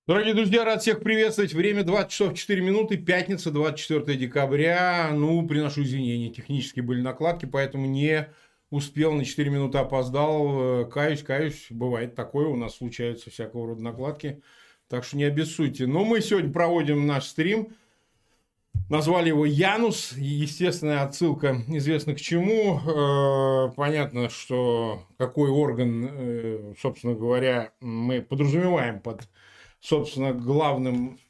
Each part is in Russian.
Дорогие друзья, рад всех приветствовать. Время 20 часов 4 минуты, пятница, 24 декабря. Приношу извинения, технически были накладки, поэтому не успел, на 4 минуты опоздал. Каюсь, бывает такое, у нас случаются всякого рода накладки, так что не обессудьте. Но мы сегодня проводим наш стрим, назвали его «Янус», естественная отсылка известно к чему. Понятно, что какой орган, собственно говоря, мы подразумеваем под... Собственно, главным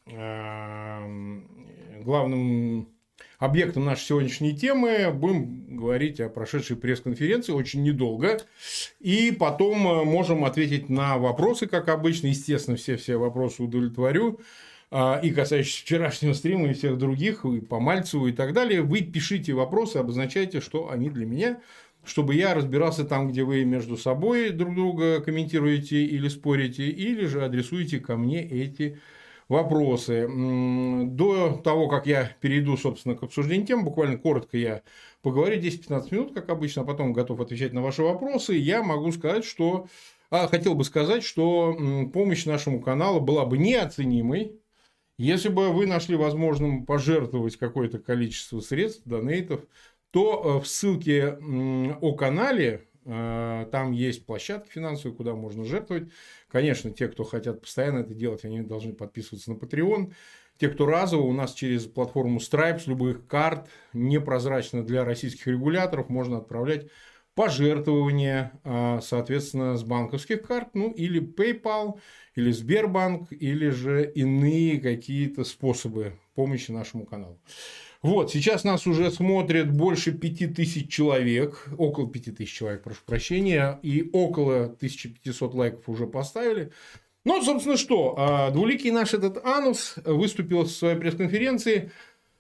объектом нашей сегодняшней темы будем говорить о прошедшей пресс-конференции очень недолго. И потом можем ответить на вопросы, как обычно. Естественно, все вопросы удовлетворю. И касающиеся вчерашнего стрима, и всех других, и по Мальцеву, и так далее. Вы пишите вопросы, обозначайте, что они для меня, чтобы я разбирался там, где вы между собой друг друга комментируете или спорите, или же адресуете ко мне эти вопросы. До того, как я перейду, собственно, к обсуждению тем, буквально коротко я поговорю 10-15 минут, как обычно, а потом готов отвечать на ваши вопросы. Я могу сказать, что... хотел бы сказать, что помощь нашему каналу была бы неоценимой, если бы вы нашли возможным пожертвовать какое-то количество средств, донейтов, то в ссылке о канале там есть площадки финансовые, куда можно жертвовать. Конечно, те, кто хотят постоянно это делать, они должны подписываться на Patreon. Те, кто разово, у нас через платформу Stripe с любых карт, непрозрачно для российских регуляторов, можно отправлять пожертвования, соответственно, с банковских карт, или PayPal, или Сбербанк, или же иные какие-то способы помощи нашему каналу. Сейчас нас уже смотрит больше 5000 человек, около 5000 человек, прошу прощения, и около 1500 лайков уже поставили. Собственно, что, двуликий наш этот Анус выступил в своей пресс-конференции.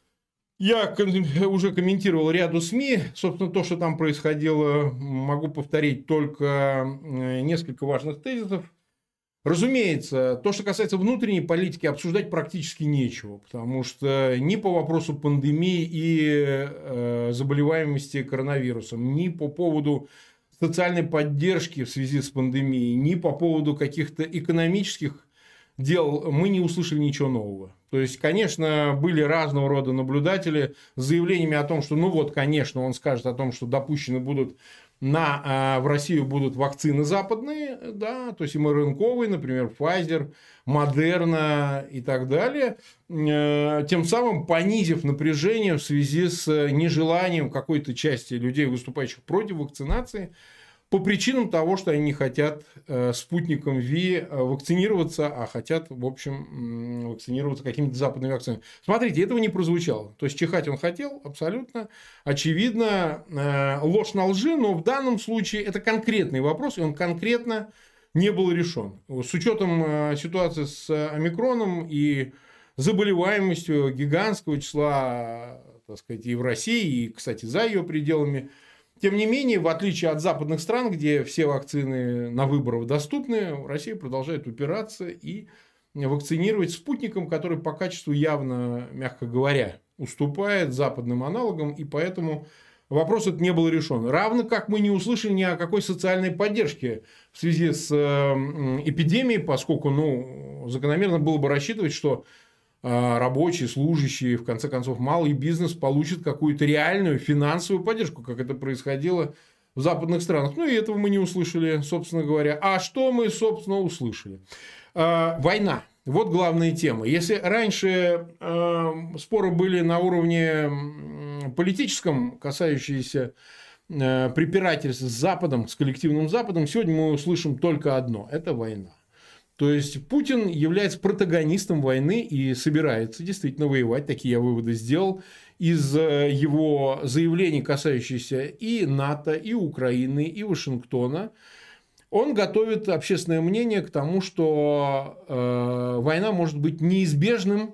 Я уже комментировал ряду СМИ. Собственно, то, что там происходило, могу повторить только несколько важных тезисов. Разумеется, то, что касается внутренней политики, обсуждать практически нечего, потому что ни по вопросу пандемии и заболеваемости коронавирусом, ни по поводу социальной поддержки в связи с пандемией, ни по поводу каких-то экономических дел мы не услышали ничего нового. То есть, конечно, были разного рода наблюдатели с заявлениями о том, что, конечно, он скажет о том, что допущены будут в Россию будут вакцины западные, да, то есть МРНКовые, например, Pfizer, Moderna и так далее, тем самым понизив напряжение в связи с нежеланием какой-то части людей, выступающих против вакцинации, по причинам того, что они не хотят спутником ВИ вакцинироваться, а хотят, в общем, вакцинироваться какими-то западными вакцинами. Смотрите, этого не прозвучало. То есть, чихать он хотел, абсолютно очевидно. Ложь на лжи, но в данном случае это конкретный вопрос, и он конкретно не был решен. С учетом ситуации с омикроном и заболеваемостью гигантского числа, так сказать, и в России, и, кстати, за ее пределами. Тем не менее, в отличие от западных стран, где все вакцины на выбор доступны, Россия продолжает упираться и вакцинировать спутником, который по качеству явно, мягко говоря, уступает западным аналогам, и поэтому вопрос этот не был решен. Равно как мы не услышали ни о какой социальной поддержке в связи с эпидемией, поскольку закономерно было бы рассчитывать, что рабочие, служащие, в конце концов, малый бизнес получит какую-то реальную финансовую поддержку, как это происходило в западных странах. И этого мы не услышали, собственно говоря. А что мы, собственно, услышали? Война. Вот главная тема. Если раньше споры были на уровне политическом, касающиеся препирательств с Западом, с коллективным Западом, сегодня мы услышим только одно – это война. То есть, Путин является протагонистом войны и собирается действительно воевать. Такие я выводы сделал из его заявлений, касающихся и НАТО, и Украины, и Вашингтона. Он готовит общественное мнение к тому, что война может быть неизбежным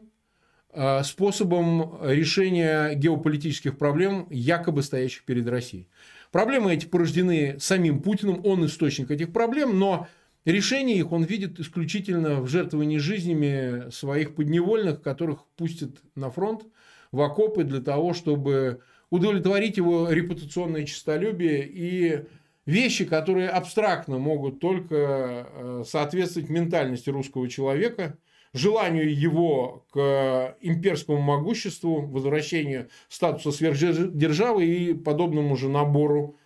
способом решения геополитических проблем, якобы стоящих перед Россией. Проблемы эти порождены самим Путиным, он источник этих проблем, но решение их он видит исключительно в жертвовании жизнями своих подневольных, которых пустят на фронт, в окопы для того, чтобы удовлетворить его репутационное честолюбие и вещи, которые абстрактно могут только соответствовать ментальности русского человека, желанию его к имперскому могуществу, возвращению статуса сверхдержавы и подобному же набору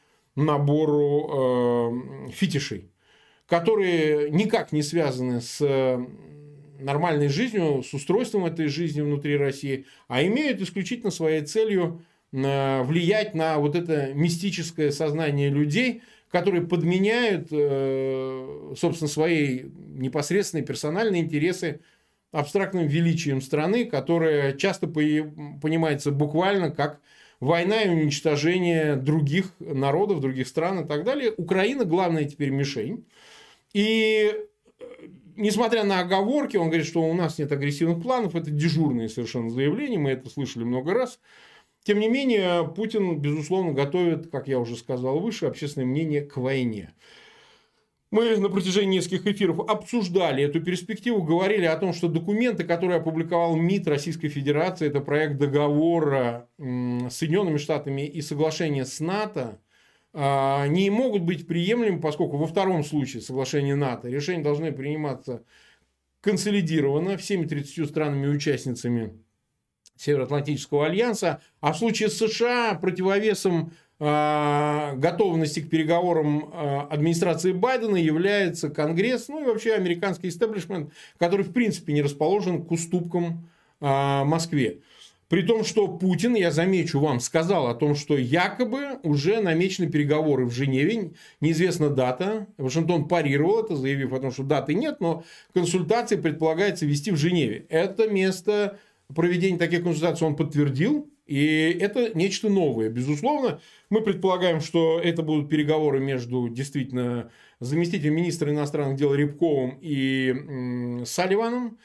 фетишей, которые никак не связаны с нормальной жизнью, с устройством этой жизни внутри России, а имеют исключительно своей целью влиять на вот это мистическое сознание людей, которые подменяют, собственно, свои непосредственные персональные интересы абстрактным величием страны, которая часто понимается буквально как война и уничтожение других народов, других стран и так далее. Украина главная теперь мишень. И несмотря на оговорки, он говорит, что у нас нет агрессивных планов, это дежурные совершенно заявления, мы это слышали много раз. Тем не менее, Путин, безусловно, готовит, как я уже сказал выше, общественное мнение к войне. Мы на протяжении нескольких эфиров обсуждали эту перспективу, говорили о том, что документы, которые опубликовал МИД Российской Федерации, это проект договора с Соединенными Штатами и соглашение с НАТО, не могут быть приемлемы, поскольку во втором случае соглашения НАТО решения должны приниматься консолидированно всеми 30 странами-участницами Североатлантического альянса, а в случае с США противовесом готовности к переговорам администрации Байдена является Конгресс, ну и вообще американский истеблишмент, который в принципе не расположен к уступкам Москве. При том, что Путин, я замечу вам, сказал о том, что якобы уже намечены переговоры в Женеве, неизвестна дата. Вашингтон парировал это, заявив о том, что даты нет, но консультации предполагается вести в Женеве. Это место проведения таких консультаций он подтвердил, и это нечто новое. Безусловно, мы предполагаем, что это будут переговоры между действительно заместителем министра иностранных дел Рябковым и Салливаном,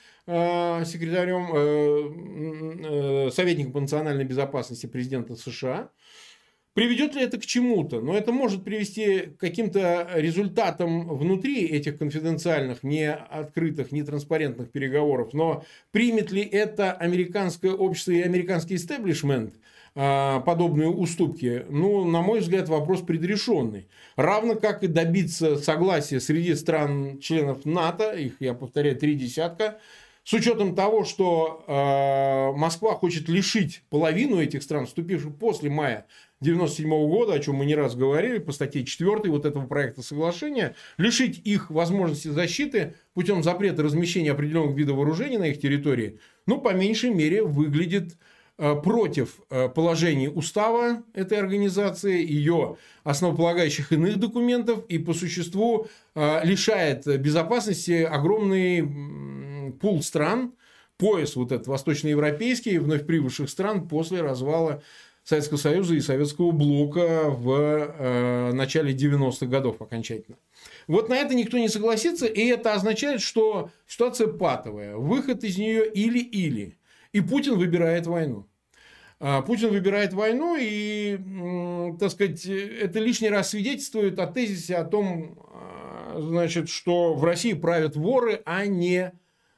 секретарем, советником по национальной безопасности президента США. Приведет ли это к чему-то? Но это может привести к каким-то результатам внутри этих конфиденциальных, не открытых, не транспарентных переговоров. Но примет ли это американское общество и американский истеблишмент подобные уступки? Ну, на мой взгляд, вопрос предрешенный. Равно как и добиться согласия среди стран-членов НАТО, их, я повторяю, 30, с учетом того, что Москва хочет лишить половину этих стран, вступивших после мая 1997 года, о чем мы не раз говорили, по статье 4 вот этого проекта соглашения, лишить их возможности защиты путем запрета размещения определенных видов вооружений на их территории, ну, по меньшей мере, выглядит против положений устава этой организации, ее основополагающих иных документов и по существу лишает безопасности огромный пул стран, пояс вот этот восточноевропейский, вновь прибывших стран после развала Советского Союза и Советского Блока в начале 90-х годов окончательно. Вот на это никто не согласится, и это означает, что ситуация патовая, выход из нее или-или. И Путин выбирает войну. Путин выбирает войну, и, так сказать, это лишний раз свидетельствует о тезисе о том, значит, что в России правят воры, а не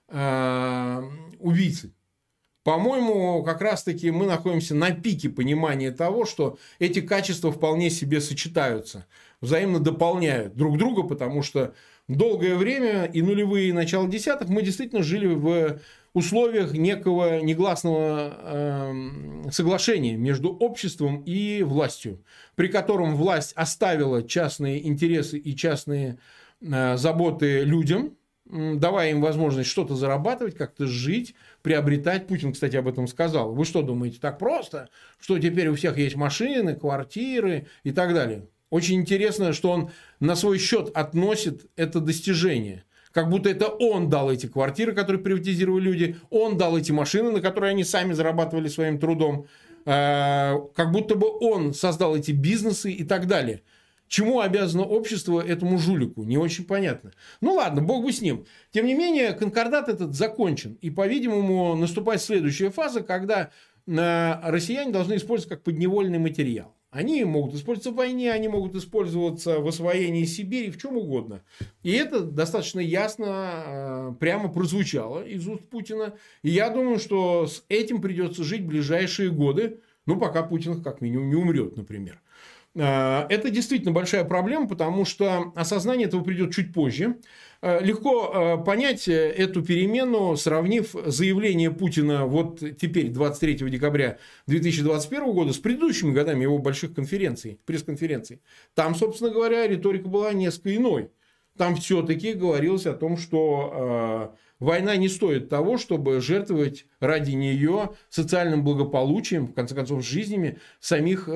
убийцы. По-моему, как раз-таки мы находимся на пике понимания того, что эти качества вполне себе сочетаются, взаимно дополняют друг друга, потому что долгое время, и нулевые, и начало десятых, мы действительно жили в условиях некого негласного соглашения между обществом и властью, при котором власть оставила частные интересы и частные заботы людям, давая им возможность что-то зарабатывать, как-то жить, приобретать. Путин, кстати, об этом сказал. Вы что думаете, так просто, что теперь у всех есть машины, квартиры и так далее? Очень интересно, что он на свой счет относит это достижение. Как будто это он дал эти квартиры, которые приватизировали люди, он дал эти машины, на которые они сами зарабатывали своим трудом, как будто бы он создал эти бизнесы и так далее. Чему обязано общество этому жулику? Не очень понятно. Ну ладно, бог бы с ним. Тем не менее, конкордат этот закончен. И, по-видимому, наступает следующая фаза, когда россияне должны использовать как подневольный материал. Они могут использоваться в войне, они могут использоваться в освоении Сибири, в чем угодно. И это достаточно ясно, прямо прозвучало из уст Путина. И я думаю, что с этим придется жить в ближайшие годы, ну, пока Путин как минимум не умрет, например. Это действительно большая проблема, потому что осознание этого придет чуть позже. Легко понять эту перемену, сравнив заявление Путина вот теперь, 23 декабря 2021 года, с предыдущими годами его больших конференций, пресс-конференций. Там, собственно говоря, риторика была несколько иной. Там все-таки говорилось о том, что война не стоит того, чтобы жертвовать ради нее социальным благополучием, в конце концов, жизнями самих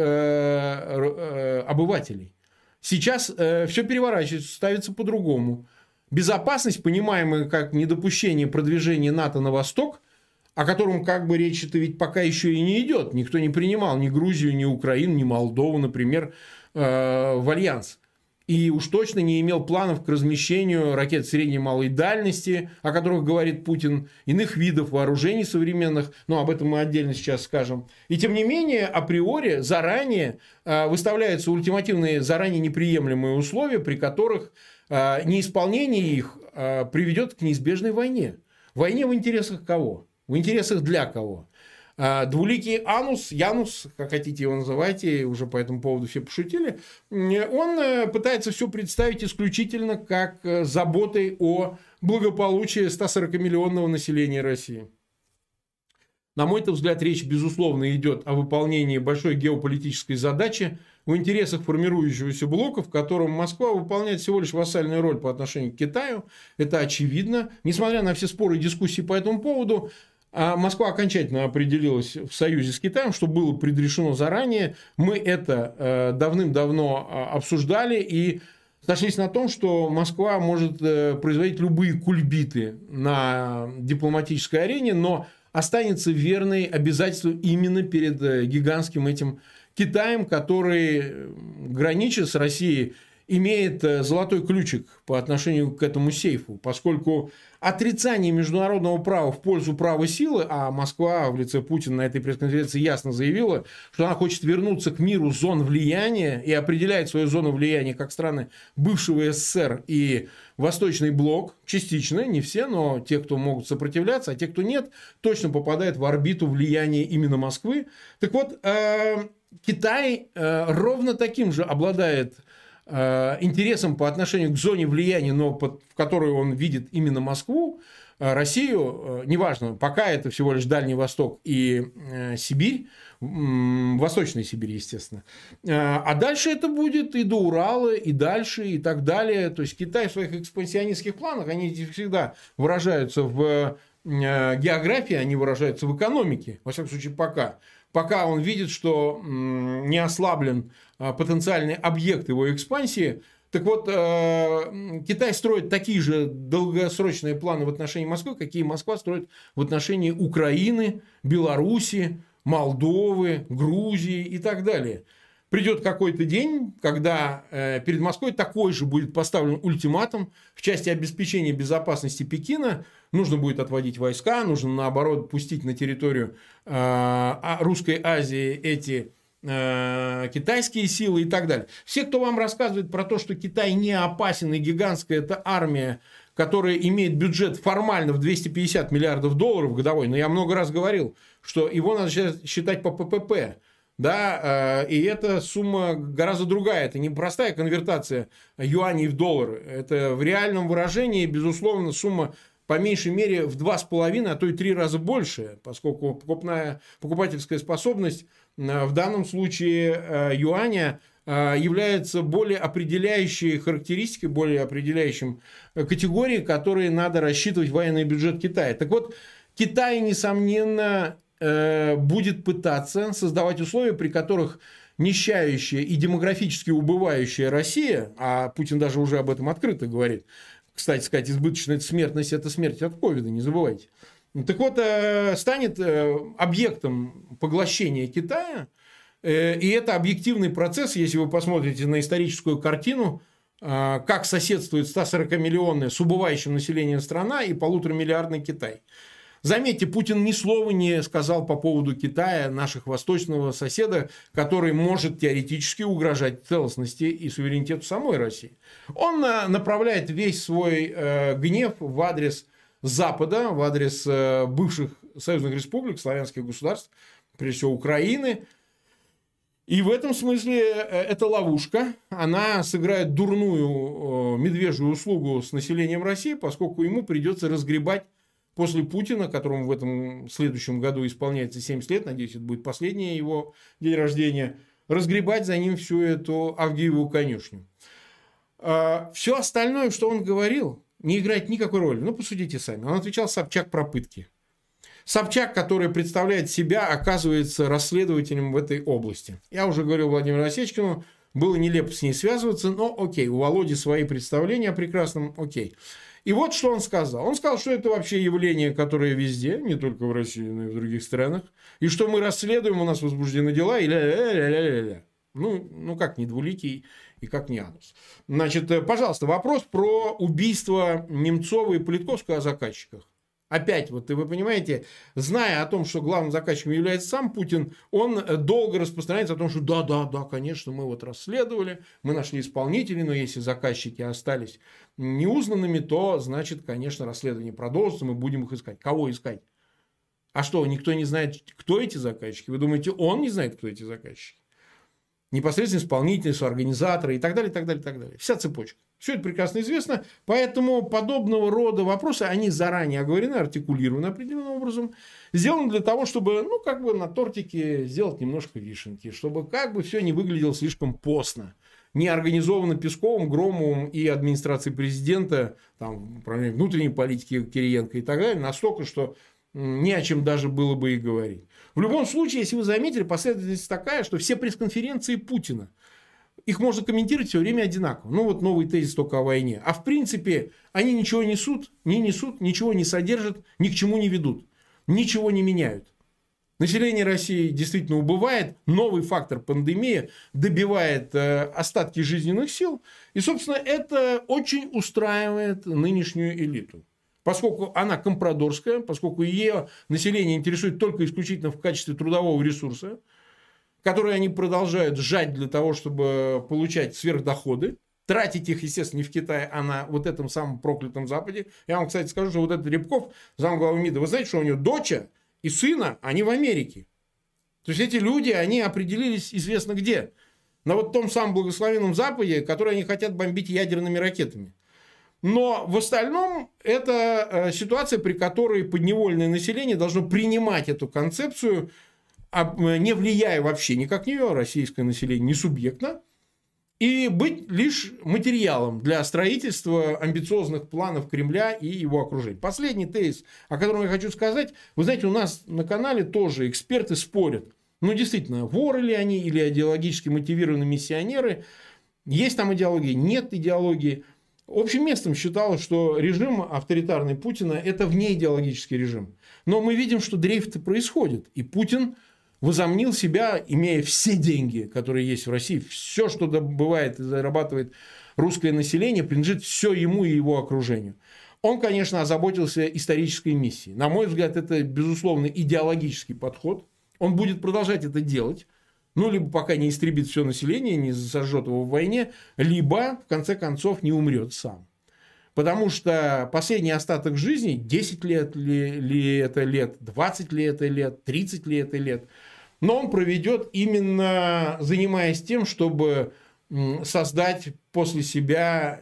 обывателей. Сейчас все переворачивается, ставится по-другому. Безопасность, понимаемая как недопущение продвижения НАТО на восток, о котором как бы речь-то ведь пока еще и не идет. Никто не принимал ни Грузию, ни Украину, ни Молдову, например, в альянс. И уж точно не имел планов к размещению ракет средней и малой дальности, о которых говорит Путин, иных видов вооружений современных, но об этом мы отдельно сейчас скажем. И тем не менее, априори, заранее выставляются ультимативные, заранее неприемлемые условия, при которых неисполнение их приведет к неизбежной войне. Войне в интересах кого? В интересах для кого? Двуликий Анус, Янус, как хотите его называйте, уже по этому поводу все пошутили, он пытается все представить исключительно как заботой о благополучии 140-миллионного населения России. На мой взгляд, речь, безусловно, идет о выполнении большой геополитической задачи в интересах формирующегося блока, в котором Москва выполняет всего лишь вассальную роль по отношению к Китаю. Это очевидно. Несмотря на все споры и дискуссии по этому поводу, Москва окончательно определилась в союзе с Китаем, что было предрешено заранее. Мы это давным-давно обсуждали и сошлись на том, что Москва может производить любые кульбиты на дипломатической арене, но останется верной обязательству именно перед гигантским этим Китаем, который, гранича с Россией, имеет золотой ключик по отношению к этому сейфу, поскольку отрицание международного права в пользу права силы, а Москва в лице Путина на этой пресс-конференции ясно заявила, что она хочет вернуться к миру зон влияния и определяет свою зону влияния как страны бывшего СССР и Восточный блок, частично, не все, но те, кто могут сопротивляться, а те, кто нет, точно попадают в орбиту влияния именно Москвы. Так вот, Китай ровно таким же обладает интересом по отношению к зоне влияния, но в которой он видит именно Москву, Россию, неважно, пока это всего лишь Дальний Восток и Сибирь, Восточная Сибирь, естественно. А дальше это будет и до Урала, и дальше, и так далее. То есть Китай в своих экспансионистских планах, они всегда выражаются в географии, они выражаются в экономике, во всяком случае пока. Пока он видит, что не ослаблен потенциальный объект его экспансии. Так вот, Китай строит такие же долгосрочные планы в отношении Москвы, какие Москва строит в отношении Украины, Беларуси, Молдовы, Грузии и так далее. Придет какой-то день, когда перед Москвой такой же будет поставлен ультиматум в части обеспечения безопасности Пекина. Нужно будет отводить войска, нужно, наоборот, пустить на территорию Русской Азии эти китайские силы и так далее. Все, кто вам рассказывает про то, что Китай не опасен и гигантская это армия, которая имеет бюджет формально в 250 миллиардов долларов годовой, но я много раз говорил, что его надо считать по ППП. Да, и эта сумма гораздо другая. Это не простая конвертация юаней в доллары. Это в реальном выражении, безусловно, сумма по меньшей мере в 2,5, а то и 3 раза больше, поскольку покупательская способность в данном случае юаня является более определяющей характеристикой, более определяющим категорией, которые надо рассчитывать в военный бюджет Китая. Так вот, Китай, несомненно, будет пытаться создавать условия, при которых нищающая и демографически убывающая Россия, а Путин даже уже об этом открыто говорит, кстати сказать, избыточная смертность – это смерть от ковида, не забывайте. Так вот, станет объектом поглощения Китая, и это объективный процесс, если вы посмотрите на историческую картину, как соседствует 140-миллионная с убывающим населением страна и 1,5-миллиардный Китай. Заметьте, Путин ни слова не сказал по поводу Китая, нашего восточного соседа, который может теоретически угрожать целостности и суверенитету самой России. Он направляет весь свой гнев в адрес Запада, в адрес бывших союзных республик, славянских государств, прежде всего Украины. И в этом смысле это ловушка. Она сыграет дурную медвежью услугу с населением России, поскольку ему придется разгребать после Путина, которому в этом следующем году исполняется 70 лет, надеюсь, это будет последний его день рождения, разгребать за ним всю эту Авгиеву конюшню. Все остальное, что он говорил, не играет никакой роли. Ну, посудите сами. Он отвечал Собчак про пытки. Собчак, который представляет себя, оказывается расследователем в этой области. Я уже говорил Владимиру Осечкину, было нелепо с ней связываться, но окей, у Володи свои представления о прекрасном, окей. И вот что он сказал. Он сказал, что это вообще явление, которое везде, не только в России, но и в других странах, и что мы расследуем, у нас возбуждены дела, и ля-ля-ля-ля-ля. Ну, как не двуликий и как не анус. Значит, пожалуйста, вопрос про убийство Немцова и Политковского о заказчиках. Опять, вот вы понимаете, зная о том, что главным заказчиком является сам Путин, он долго распространяется о том, что да, конечно, мы вот расследовали, мы нашли исполнителей, но если заказчики остались неузнанными, то, значит, конечно, расследование продолжится, мы будем их искать. Кого искать? А что, никто не знает, кто эти заказчики? Вы думаете, он не знает, кто эти заказчики? Непосредственно исполнители, соорганизаторы и так далее, и так далее, и так далее. Вся цепочка. Все это прекрасно известно, поэтому подобного рода вопросы, они заранее оговорены, артикулированы определенным образом, сделаны для того, чтобы, на тортике сделать немножко вишенки, чтобы все не выглядело слишком постно. Не организовано Песковым, Громовым и администрацией президента, там, управление внутренней политики Кириенко и так далее, настолько, что не о чем даже было бы и говорить. В любом случае, если вы заметили, последовательность такая, что все пресс-конференции Путина, их можно комментировать все время одинаково. Новый тезис только о войне. А в принципе, они ничего не несут, ничего не содержат, ни к чему не ведут. Ничего не меняют. Население России действительно убывает. Новый фактор пандемия добивает остатки жизненных сил. И, собственно, это очень устраивает нынешнюю элиту. Поскольку она компрадорская, поскольку ее население интересует только исключительно в качестве трудового ресурса, которые они продолжают сжать для того, чтобы получать сверхдоходы. Тратить их, естественно, не в Китае, а на вот этом самом проклятом Западе. Я вам, кстати, скажу, что вот этот Рябков, замглавы МИДа, вы знаете, что у него доча и сына, они в Америке. То есть, эти люди, они определились известно где. На вот том самом благословенном Западе, который они хотят бомбить ядерными ракетами. Но в остальном это ситуация, при которой подневольное население должно принимать эту концепцию, не влияя вообще никак на нее, российское население не субъектно, и быть лишь материалом для строительства амбициозных планов Кремля и его окружения. Последний тезис, о котором я хочу сказать. Вы знаете, у нас на канале тоже эксперты спорят. Действительно, воры ли они или идеологически мотивированные миссионеры. Есть там идеология, нет идеологии. Общим местом считалось, что режим авторитарный Путина – это внеидеологический режим. Но мы видим, что дрейф-то происходит. И Путин возомнил себя, имея все деньги, которые есть в России, все, что добывает и зарабатывает русское население, принадлежит все ему и его окружению. Он, конечно, озаботился исторической миссией. На мой взгляд, это, безусловно, идеологический подход. Он будет продолжать это делать. Либо пока не истребит все население, не сожжет его в войне, либо, в конце концов, не умрет сам. Потому что последний остаток жизни, 10 лет ли это лет, 20 ли это лет, 30 ли это лет, но он проведет именно занимаясь тем, чтобы создать после себя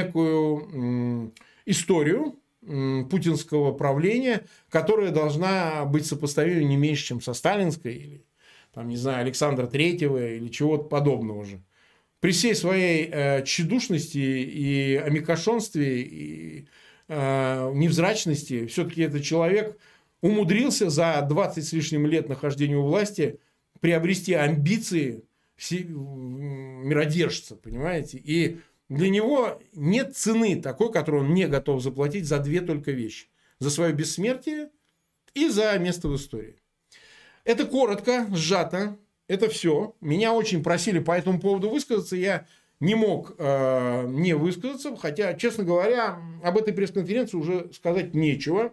некую историю путинского правления, которая должна быть сопоставима не меньше, чем со сталинской или, Александра Третьего или чего-то подобного же. При всей своей тщедушности и омекашонстве и невзрачности, все-таки этот человек умудрился за 20 с лишним лет нахождения у власти приобрести амбиции миродержца, понимаете? И для него нет цены такой, которую он не готов заплатить за две только вещи. За свое бессмертие и за место в истории. Это коротко, сжато. Это все. Меня очень просили по этому поводу высказаться. Я не мог не высказаться. Хотя, честно говоря, об этой пресс-конференции уже сказать нечего.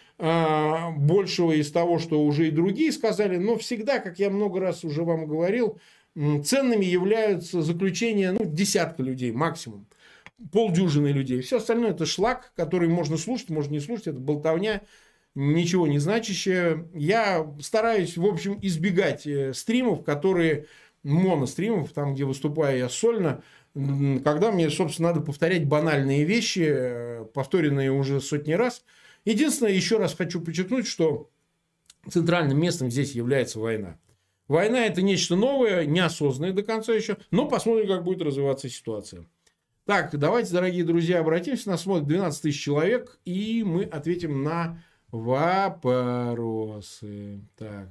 Большего из того, что уже и другие сказали. Но всегда, как я много раз уже вам говорил, ценными являются заключения десятка людей максимум. Полдюжины людей. Все остальное это шлак, который можно слушать, можно не слушать. Это болтовня. Ничего не значащее. Я стараюсь, в общем, избегать стримов, которые моностримов, там, где выступаю я сольно, когда мне, собственно, надо повторять банальные вещи, повторенные уже сотни раз. Единственное, еще раз хочу подчеркнуть, что центральным местом здесь является война. Война – это нечто новое, неосознанное до конца еще, но посмотрим, как будет развиваться ситуация. Так, давайте, дорогие друзья, обратимся. Нас смотрит 12 тысяч человек, и мы ответим на вопросы. Так.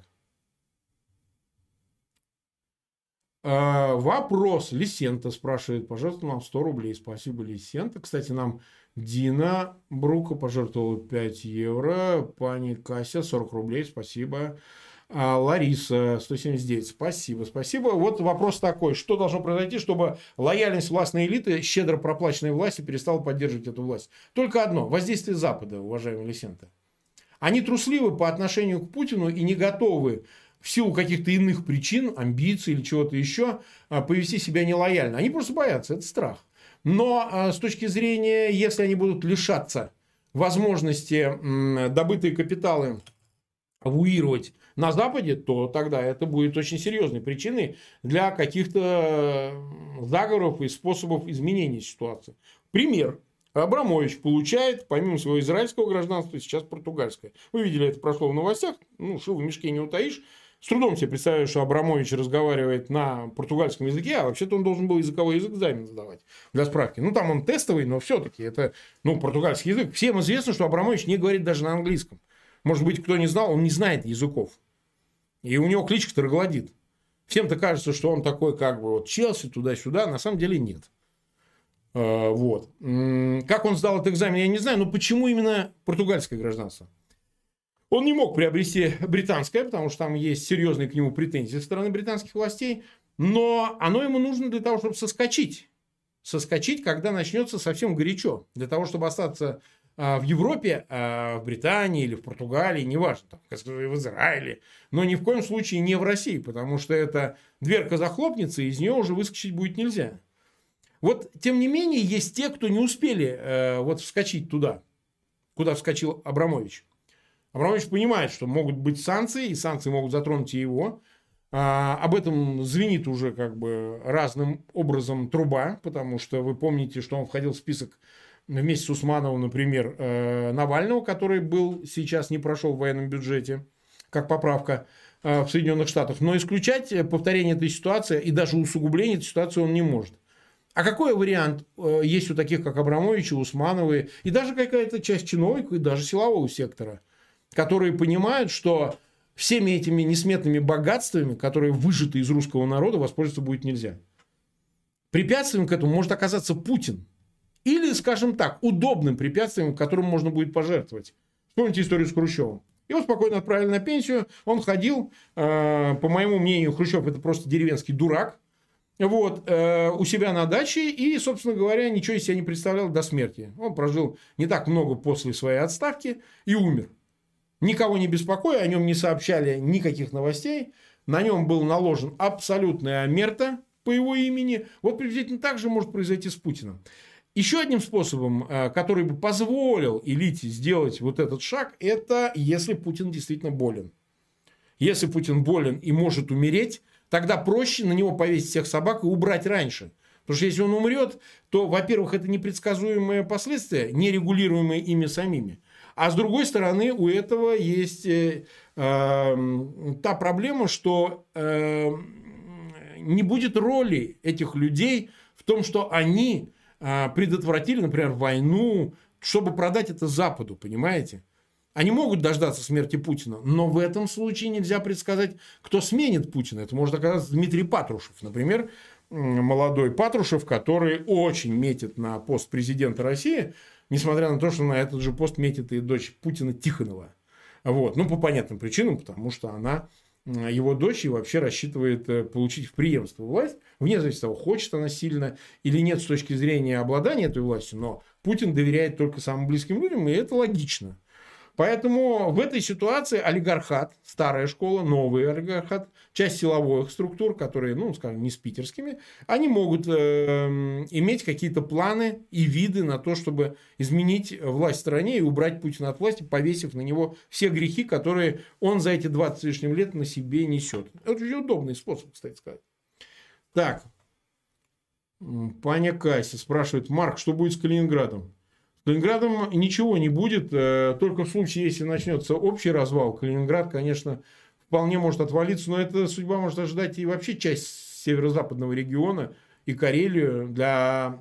Вопрос. Лисента спрашивает, пожалуйста, нам 100 рублей. Спасибо, Лисента. Кстати, нам Дина Брука пожертвовала 5 евро. Пани Кася 40 рублей. Спасибо. Лариса 179. Спасибо, спасибо. Вот вопрос такой. Что должно произойти, чтобы лояльность властной элиты, щедро проплаченной власти, перестала поддерживать эту власть? Только одно. Воздействие Запада, уважаемый Лисента. Они трусливы по отношению к Путину и не готовы в силу каких-то иных причин, амбиций или чего-то еще, повести себя нелояльно. Они просто боятся, это страх. Но с точки зрения, если они будут лишаться возможности добытые капиталы эвакуировать на Западе, то тогда это будет очень серьезной причиной для каких-то заговоров и способов изменения ситуации. Пример. Абрамович получает, помимо своего израильского гражданства, сейчас португальское. Вы видели, это прошло в новостях. Ну, шил в мешке не утаишь. С трудом себе представляю, что Абрамович разговаривает на португальском языке, а вообще-то он должен был языковой экзамен сдавать. Для справки. Ну, там он тестовый, но все-таки это, португальский язык. Всем известно, что Абрамович не говорит даже на английском. Может быть, кто не знал, он не знает языков. И у него кличка Троглодит. Всем-то кажется, что он такой, как бы, вот Челси, туда-сюда. На самом деле нет. Вот. Как он сдал этот экзамен, я не знаю. Но почему именно португальское гражданство? Он не мог приобрести британское, потому что там есть серьезные к нему претензии со стороны британских властей. Но оно ему нужно для того, чтобы соскочить. Соскочить, когда начнется совсем горячо. Для того, чтобы остаться в Европе, в Британии или в Португалии, неважно, там, в Израиле, но ни в коем случае не в России, потому что эта дверка захлопнется, и из нее уже выскочить будет нельзя. Вот, тем не менее, есть те, кто не успели вскочить туда, куда вскочил Абрамович. Абрамович понимает, что могут быть санкции, и санкции могут затронуть и его. Об этом звенит уже как бы разным образом труба, потому что вы помните, что он входил в список вместе с Усмановым, например, Навального, который сейчас не прошел в военном бюджете, как поправка в Соединенных Штатах. Но исключать повторение этой ситуации и даже усугубление этой ситуации он не может. А какой вариант есть у таких, как Абрамович, Усмановы, и даже какая-то часть чиновников, и даже силового сектора, которые понимают, что всеми этими несметными богатствами, которые выжаты из русского народа, воспользоваться будет нельзя. Препятствием к этому может оказаться Путин. Или, скажем так, удобным препятствием, которым можно будет пожертвовать. Вспомните историю с Хрущевым. Его спокойно отправили на пенсию. Он ходил, по моему мнению, Хрущев это просто деревенский дурак. Вот, у себя на даче и, собственно говоря, ничего из себя не представлял до смерти. Он прожил не так много после своей отставки и умер. Никого не беспокоя, о нем не сообщали никаких новостей. На нем был наложен абсолютная омерта по его имени. Вот приблизительно так же может произойти с Путиным. Еще одним способом, который бы позволил элите сделать вот этот шаг, это если Путин действительно болен. Если Путин болен и может умереть, тогда проще на него повесить всех собак и убрать раньше. Потому что если он умрет, то, во-первых, это непредсказуемые последствия, нерегулируемые ими самими. А с другой стороны, у этого есть та проблема, что не будет роли этих людей в том, что они предотвратили, например, войну, чтобы продать это Западу, понимаете? Они могут дождаться смерти Путина, но в этом случае нельзя предсказать, кто сменит Путина. Это может оказаться Дмитрий Патрушев, например, молодой Патрушев, который очень метит на пост президента России, несмотря на то, что на этот же пост метит и дочь Путина Тихонова. Вот. Ну, по понятным причинам, потому что она его дочь и вообще рассчитывает получить в преемство власть, вне зависимости от того, хочет она сильно или нет с точки зрения обладания этой властью, но Путин доверяет только самым близким людям, и это логично. Поэтому в этой ситуации олигархат, старая школа, новый олигархат, часть силовых структур, которые, ну, скажем, не с питерскими, они могут иметь какие-то планы и виды на то, чтобы изменить власть в стране и убрать Путина от власти, повесив на него все грехи, которые он за эти 20 с лишним лет на себе несет. Это очень удобный способ, кстати сказать. Так, Паня Кася спрашивает, Марк, что будет с Калининградом? С Калининградом ничего не будет, только в случае, если начнется общий развал, Калининград, конечно, вполне может отвалиться, но эта судьба может ожидать и вообще часть северо-западного региона, и Карелию. Для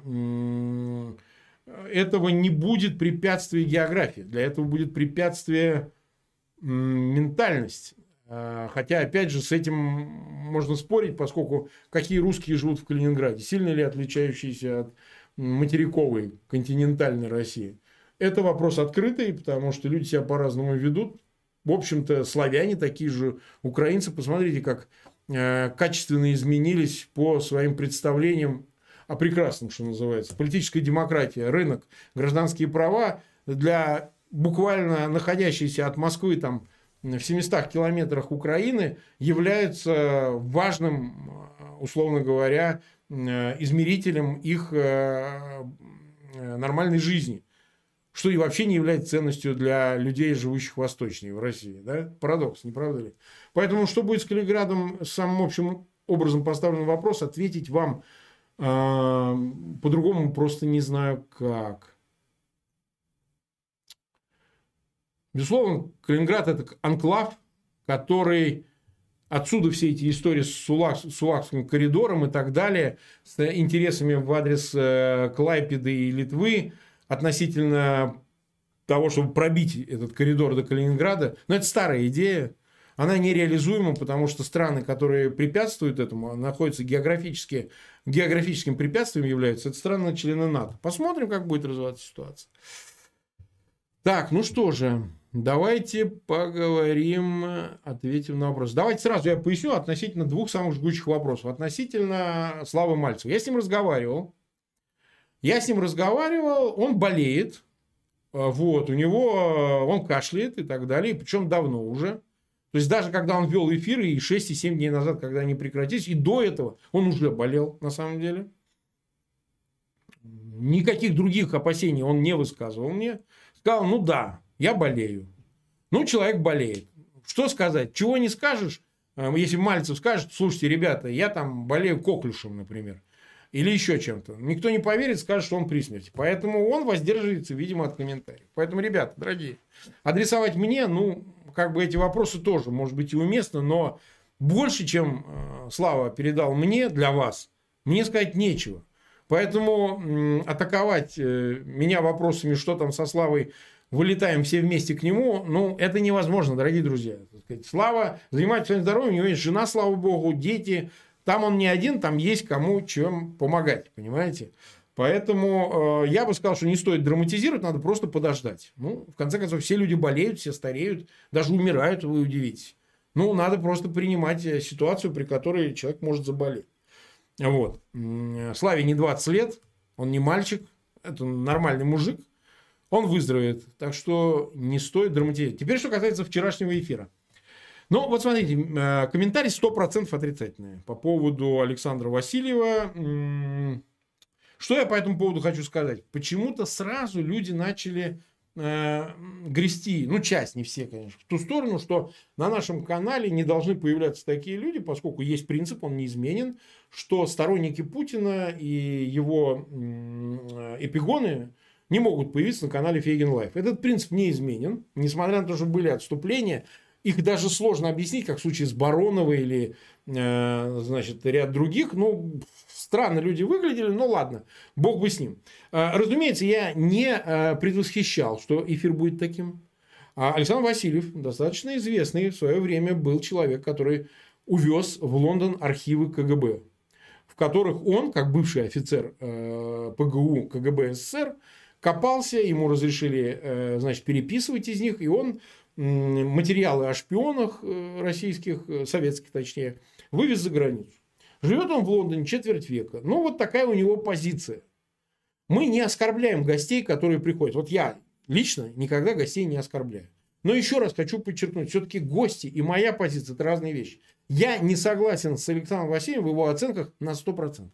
этого не будет препятствия географии, для этого будет препятствие ментальность. Хотя, опять же, с этим можно спорить, поскольку какие русские живут в Калининграде, сильно ли отличающиеся от материковой, континентальной России. Это вопрос открытый, потому что люди себя по-разному ведут. В общем-то, славяне такие же, украинцы. Посмотрите, как качественно изменились по своим представлениям о прекрасном, что называется. Политическая демократия, рынок, гражданские права для буквально находящейся от Москвы там в 700 километрах Украины являются важным, условно говоря, измерителем их нормальной жизни. Что и вообще не является ценностью для людей, живущих восточнее в России. Да? Парадокс, не правда ли? Поэтому, что будет с Калининградом, самым общим образом поставленный вопрос, ответить вам по-другому просто не знаю как. Безусловно, Калининград – это анклав, который отсюда все эти истории с Сулакским коридором и так далее, с интересами в адрес Клайпеды и Литвы относительно того, чтобы пробить этот коридор до Калининграда. Но это старая идея. Она нереализуема, потому что страны, которые препятствуют этому, находятся географическим препятствием являются. Это страны-члены НАТО. Посмотрим, как будет развиваться ситуация. Так, ну что же, давайте поговорим, ответим на вопрос. Давайте сразу я поясню относительно двух самых жгучих вопросов. Относительно Славы Мальцева. Я с ним разговаривал, он болеет, вот, у него, он кашляет и так далее, причем давно уже. То есть, даже когда он вел эфиры, и 6, и 7 дней назад, когда они прекратились, и до этого он уже болел, на самом деле. Никаких других опасений он не высказывал мне. Сказал, ну да, я болею. Ну, человек болеет. Что сказать? Чего не скажешь? Если Мальцев скажет, слушайте, ребята, я там болею коклюшем, например. Или еще чем-то. Никто не поверит, скажет, что он при смерти. Поэтому он воздерживается, видимо, от комментариев. Поэтому, ребята, дорогие, адресовать мне, ну, как бы эти вопросы тоже, может быть, и уместно, но больше, чем Слава передал мне для вас, мне сказать нечего. Поэтому атаковать меня вопросами, что там со Славой, вылетаем все вместе к нему, ну, это невозможно, дорогие друзья. Слава занимается своим здоровьем, у него есть жена, слава богу, дети. Там он не один, там есть кому чем помогать, понимаете? Поэтому я бы сказал, что не стоит драматизировать, надо просто подождать. Ну, в конце концов, все люди болеют, все стареют, даже умирают, вы удивитесь. Ну, надо просто принимать ситуацию, при которой человек может заболеть. Вот. Славе не 20 лет, он не мальчик, это нормальный мужик, он выздоровеет. Так что не стоит драматизировать. Теперь, что касается вчерашнего эфира. Ну, вот смотрите, комментарий 100% отрицательный по поводу Александра Васильева. Что я по этому поводу хочу сказать? Почему-то сразу люди начали грести, ну, часть, не все, конечно, в ту сторону, что на нашем канале не должны появляться такие люди, поскольку есть принцип, он неизменен, что сторонники Путина и его эпигоны не могут появиться на канале Фейгин Лайф. Этот принцип не изменен, несмотря на то, что были отступления. Их даже сложно объяснить, как в случае с Бароновой или, значит, ряд других. Ну, странно люди выглядели, но ладно, бог бы с ним. Разумеется, я не предвосхищал, что эфир будет таким. Александр Васильев, достаточно известный в свое время, был человек, который увез в Лондон архивы КГБ, в которых он, как бывший офицер ПГУ КГБ СССР, копался, ему разрешили, значит, переписывать из них, и он материалы о шпионах российских, советских точнее, вывез за границу. Живет он в Лондоне четверть века. Ну, вот такая у него позиция. Мы не оскорбляем гостей, которые приходят. Вот я лично никогда гостей не оскорбляю. Но еще раз хочу подчеркнуть, все-таки гости и моя позиция – это разные вещи. Я не согласен с Александром Васильевым в его оценках на 100%.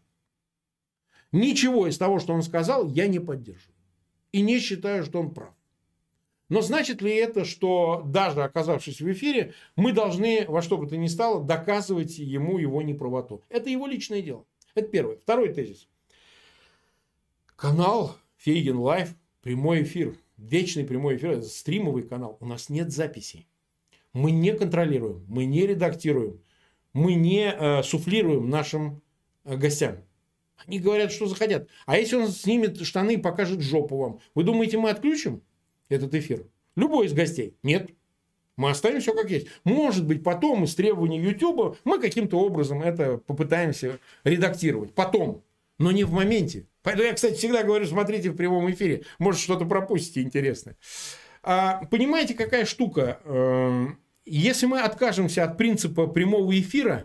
Ничего из того, что он сказал, я не поддерживаю. И не считаю, что он прав. Но значит ли это, что даже оказавшись в эфире, мы должны во что бы то ни стало доказывать ему его неправоту? Это его личное дело. Это первое. Второй тезис. Канал Фейгин Лайв, прямой эфир, вечный прямой эфир, это стримовый канал. У нас нет записей. Мы не контролируем, мы не редактируем, мы не суфлируем нашим гостям. Они говорят, что захотят. А если он снимет штаны и покажет жопу вам, вы думаете, мы отключим этот эфир? Любой из гостей? Нет. Мы оставим все как есть. Может быть, потом из требований YouTube мы каким-то образом это попытаемся редактировать. Потом. Но не в моменте. Поэтому я, кстати, всегда говорю, смотрите в прямом эфире. Может, что-то пропустите интересное. Понимаете, какая штука? Если мы откажемся от принципа прямого эфира,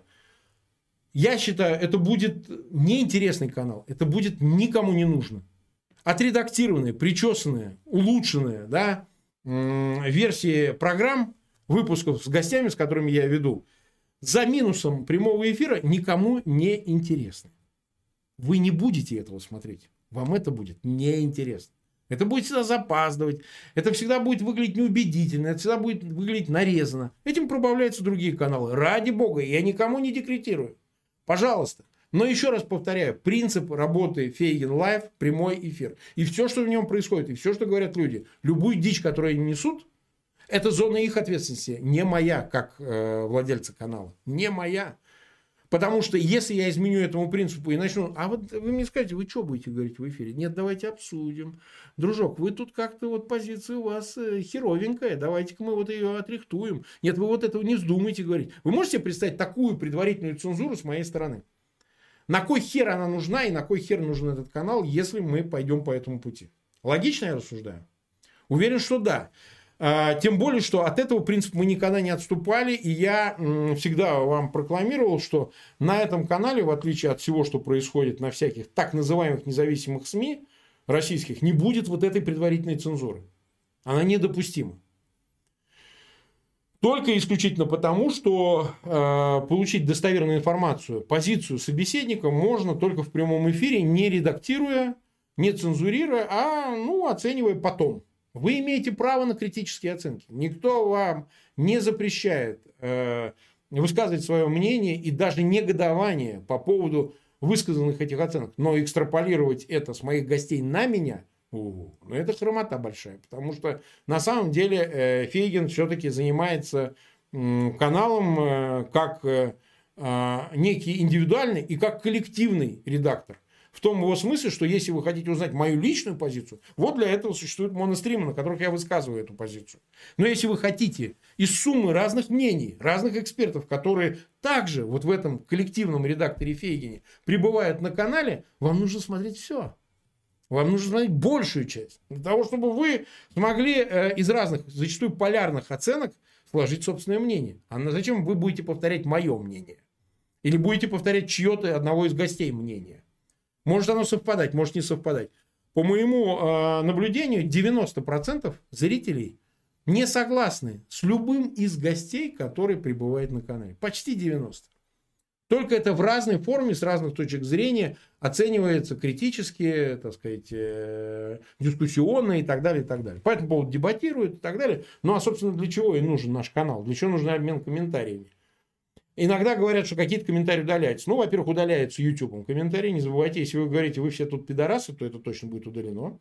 я считаю, это будет неинтересный канал. Это будет никому не нужно. Отредактированные, причесанные, улучшенные, да, версии программ, выпусков с гостями, с которыми я веду, за минусом прямого эфира никому не интересны. Вы не будете этого смотреть. Вам это будет неинтересно. Это будет всегда запаздывать. Это всегда будет выглядеть неубедительно. Это всегда будет выглядеть нарезано. Этим пробавляются другие каналы. Ради бога, я никому не декретирую. Пожалуйста. Но еще раз повторяю. Принцип работы Фейгин Лайв – прямой эфир. И все, что в нем происходит, и все, что говорят люди, любую дичь, которую они несут, это зона их ответственности. Не моя, как владельца канала. Не моя. Потому что если я изменю этому принципу и начну... А вот вы мне скажете, вы что будете говорить в эфире? Нет, давайте обсудим. Дружок, вы тут как-то вот позиция у вас херовенькая. Давайте-ка мы вот ее отрихтуем. Нет, вы вот этого не вздумайте говорить. Вы можете представить такую предварительную цензуру с моей стороны? На кой хер она нужна и на кой хер нужен этот канал, если мы пойдем по этому пути? Логично я рассуждаю? Уверен, что да. Тем более, что от этого принципа мы никогда не отступали. И я всегда вам прокламировал, что на этом канале, в отличие от всего, что происходит на всяких так называемых независимых СМИ российских, не будет вот этой предварительной цензуры. Она недопустима. Только исключительно потому, что получить достоверную информацию, позицию собеседника можно только в прямом эфире, не редактируя, не цензурируя, а оценивая потом. Вы имеете право на критические оценки. Никто вам не запрещает высказывать свое мнение и даже негодование по поводу высказанных этих оценок. Но экстраполировать это с моих гостей на меня, это хромота большая. Потому что на самом деле Фейгин все-таки занимается каналом как некий индивидуальный и как коллективный редактор. В том его смысле, что если вы хотите узнать мою личную позицию, вот для этого существуют моностримы, на которых я высказываю эту позицию. Но если вы хотите из суммы разных мнений, разных экспертов, которые также вот в этом коллективном редакторе Фейгине пребывают на канале, вам нужно смотреть все. Вам нужно смотреть большую часть. Для того, чтобы вы смогли из разных, зачастую полярных оценок сложить собственное мнение. А зачем вы будете повторять мое мнение? Или будете повторять чье-то одного из гостей мнение? Может оно совпадать, может не совпадать. По моему наблюдению, 90% зрителей не согласны с любым из гостей, который пребывает на канале. Почти 90%. Только это в разной форме, с разных точек зрения оценивается критически, так сказать, дискуссионно и так далее, и так далее. По этому поводу дебатируют и так далее. Ну, а, собственно, для чего и нужен наш канал? Для чего нужен обмен комментариями? Иногда говорят, что какие-то комментарии удаляются. Ну, во-первых, удаляются YouTube комментарии. Не забывайте, если вы говорите, вы все тут пидорасы, то это точно будет удалено.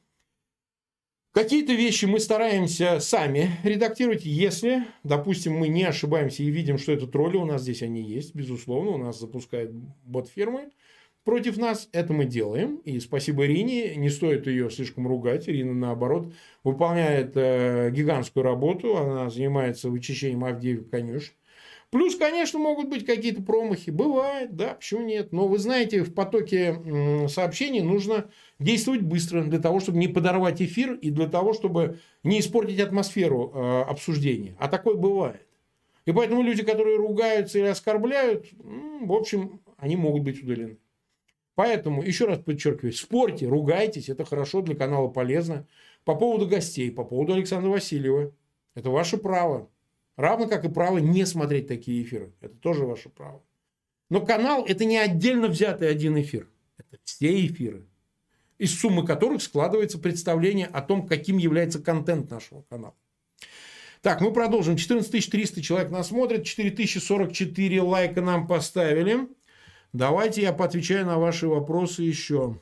Какие-то вещи мы стараемся сами редактировать, если, допустим, мы не ошибаемся и видим, что это тролли, у нас здесь они есть, безусловно, у нас запускают бот-фирмы против нас. Это мы делаем. И спасибо Ирине, не стоит ее слишком ругать. Ирина, наоборот, выполняет гигантскую работу. Она занимается вычищением Авдеевых конюшен. Плюс, конечно, могут быть какие-то промахи. Бывает, да, почему нет. Но вы знаете, в потоке сообщений нужно действовать быстро для того, чтобы не подорвать эфир и для того, чтобы не испортить атмосферу обсуждения. А такое бывает. И поэтому люди, которые ругаются или оскорбляют, в общем, они могут быть удалены. Поэтому, еще раз подчеркиваю, спорьте, ругайтесь, это хорошо, для канала полезно. По поводу гостей, по поводу Александра Васильева, это ваше право. Равно как и право не смотреть такие эфиры. Это тоже ваше право. Но канал – это не отдельно взятый один эфир. Это все эфиры, из суммы которых складывается представление о том, каким является контент нашего канала. Так, мы продолжим. 14 300 человек нас смотрят. 4044 лайка нам поставили. Давайте я поотвечаю на ваши вопросы еще.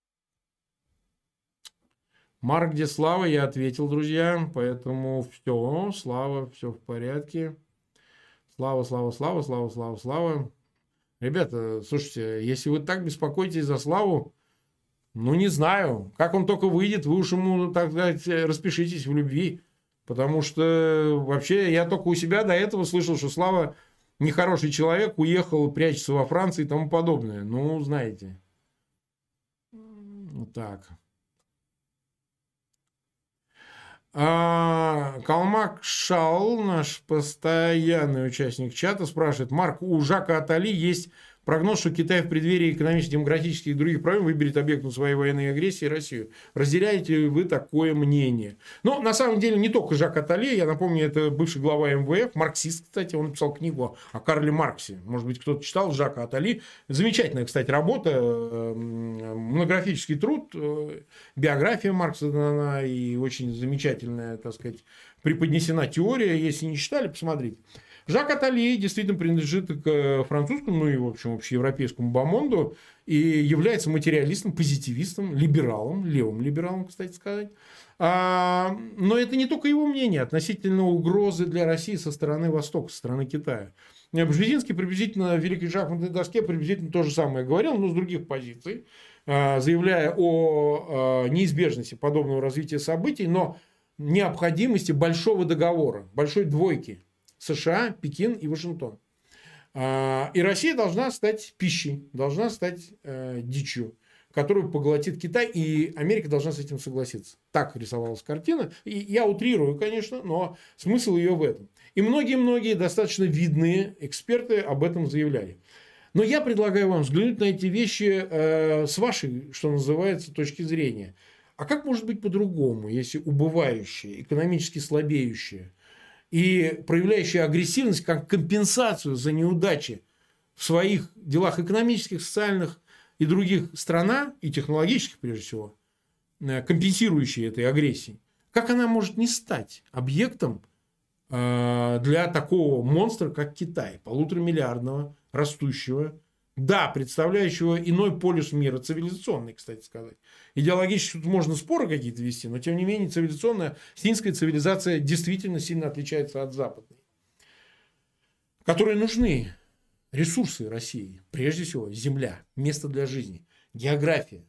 Марк, где Слава? Я ответил, друзья. Поэтому все, Слава, все в порядке. Слава, Слава, Слава, Слава, Слава, Слава. Ребята, слушайте, если вы так беспокоитесь за Славу, ну, не знаю. Как он только выйдет, вы уж ему, так сказать, распишитесь в любви. Потому что вообще я только у себя до этого слышал, что Слава нехороший человек, уехал, прячется во Франции и тому подобное. Ну, знаете. Вот так. Калмак Шал, наш постоянный участник чата, спрашивает: Марк, у Жака Атали есть прогноз, что Китай в преддверии экономических, демократических и других проблем выберет объектом своей военной агрессии Россию. Разделяете ли вы такое мнение? Но на самом деле не только Жак Атали, я напомню, это бывший глава МВФ, марксист, кстати, он написал книгу о Карле Марксе. Может быть, кто-то читал Жака Атали. Замечательная, кстати, работа, монографический труд, биография Маркса дана и очень замечательная, так сказать, преподнесена теория. Если не читали, посмотрите. Жак Атали действительно принадлежит к французскому, ну и, в общем, общеевропейскому бомонду и является материалистом, позитивистом, либералом, левым либералом, кстати сказать. Но это не только его мнение относительно угрозы для России со стороны Востока, со стороны Китая. Бжезинский приблизительно в «Великой шахматной доске» приблизительно то же самое говорил, но с других позиций, заявляя о неизбежности подобного развития событий, но необходимости большого договора, большой двойки. США, Пекин и Вашингтон. И Россия должна стать пищей, должна стать дичью, которую поглотит Китай, и Америка должна с этим согласиться. Так рисовалась картина. И я утрирую, конечно, но смысл ее в этом. И многие-многие достаточно видные эксперты об этом заявляли. Но я предлагаю вам взглянуть на эти вещи с вашей, что называется, точки зрения. А как может быть по-другому, если убывающие, экономически слабеющие и проявляющие агрессивность как компенсацию за неудачи в своих делах экономических, социальных и других страна, и технологических прежде всего, компенсирующие этой агрессии, как она может не стать объектом для такого монстра, как Китай, полуторамиллиардного, растущего, да, представляющего иной полюс мира, цивилизационный, кстати сказать. Идеологически тут можно споры какие-то вести, но тем не менее цивилизационная, синская цивилизация действительно сильно отличается от западной, которой нужны ресурсы России, прежде всего земля, место для жизни, география.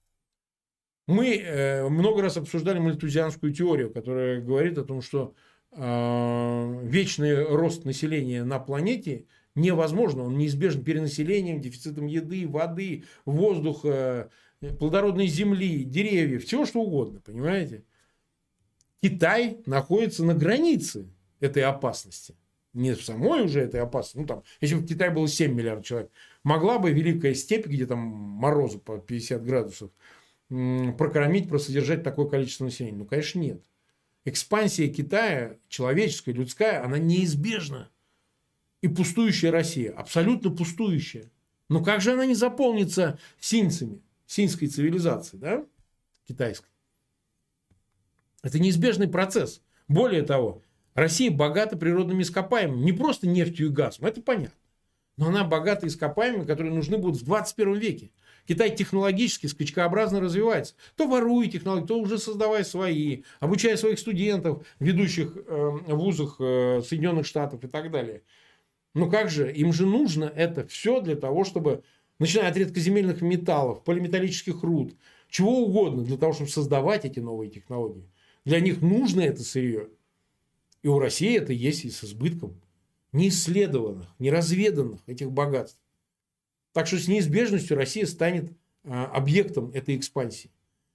Мы много раз обсуждали мальтузианскую теорию, которая говорит о том, что вечный рост населения на планете невозможно, он неизбежен перенаселением, дефицитом еды, воды, воздуха, плодородной земли, деревьев, всего что угодно, понимаете? Китай находится на границе этой опасности. Не в самой уже этой опасности. Ну, там, если бы в Китае было 7 миллиардов человек, могла бы Великая степь, где там морозы по 50 градусов, прокормить, просодержать такое количество населения? Ну, конечно, нет. Экспансия Китая, человеческая, людская, она неизбежна. И пустующая Россия, абсолютно пустующая. Но как же она не заполнится синьцами, синьской цивилизацией, да? Китайской? Это неизбежный процесс. Более того, Россия богата природными ископаемыми. Не просто нефтью и газом, это понятно. Но она богата ископаемыми, которые нужны будут в 21 веке. Китай технологически скачкообразно развивается. То воруя технологии, то уже создавая свои, обучая своих студентов в ведущих вузах Соединенных Штатов и так далее. Ну как же, им же нужно это все для того, чтобы, начиная от редкоземельных металлов, полиметаллических руд, чего угодно, для того, чтобы создавать эти новые технологии. Для них нужно это сырье. И у России это есть и с избытком неисследованных, неразведанных этих богатств. Так что с неизбежностью Россия станет объектом этой экспансии.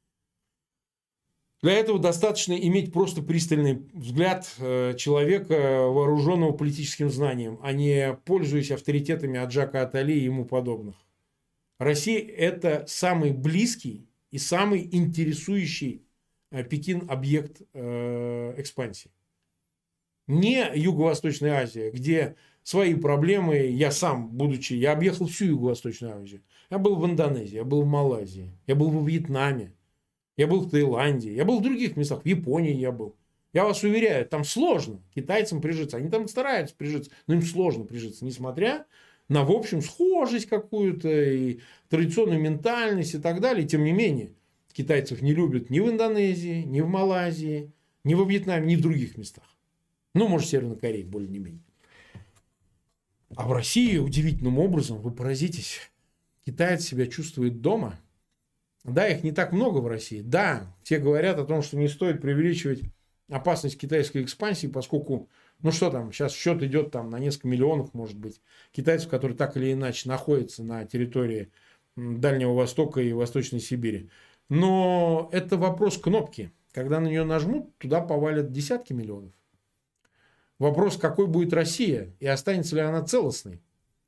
Для этого достаточно иметь просто пристальный взгляд человека, вооруженного политическим знанием, а не пользуясь авторитетами от Жака Атали и ему подобных. Россия – это самый близкий и самый интересующий Пекин объект экспансии. Не Юго-Восточная Азия, где свои проблемы, я сам, я объехал всю Юго-Восточную Азию. Я был в Индонезии, я был в Малайзии, я был во Вьетнаме. Я был в Таиланде, я был в других местах, в Японии я был. Я вас уверяю, там сложно китайцам прижиться. Они там стараются прижиться, но им сложно прижиться, несмотря на, в общем, схожесть какую-то, и традиционную ментальность и так далее. Тем не менее, китайцев не любят ни в Индонезии, ни в Малайзии, ни во Вьетнаме, ни в других местах. Ну, может, в Северной Корее, более-менее. А в России удивительным образом, вы поразитесь, китаец себя чувствует дома. Да, их не так много в России. Да, все говорят о том, что не стоит преувеличивать опасность китайской экспансии, поскольку, ну что там, сейчас счет идет там на несколько миллионов, может быть, китайцев, которые так или иначе находятся на территории Дальнего Востока и Восточной Сибири. Но это вопрос кнопки. Когда на нее нажмут, туда повалят десятки миллионов. Вопрос, какой будет Россия и останется ли она целостной.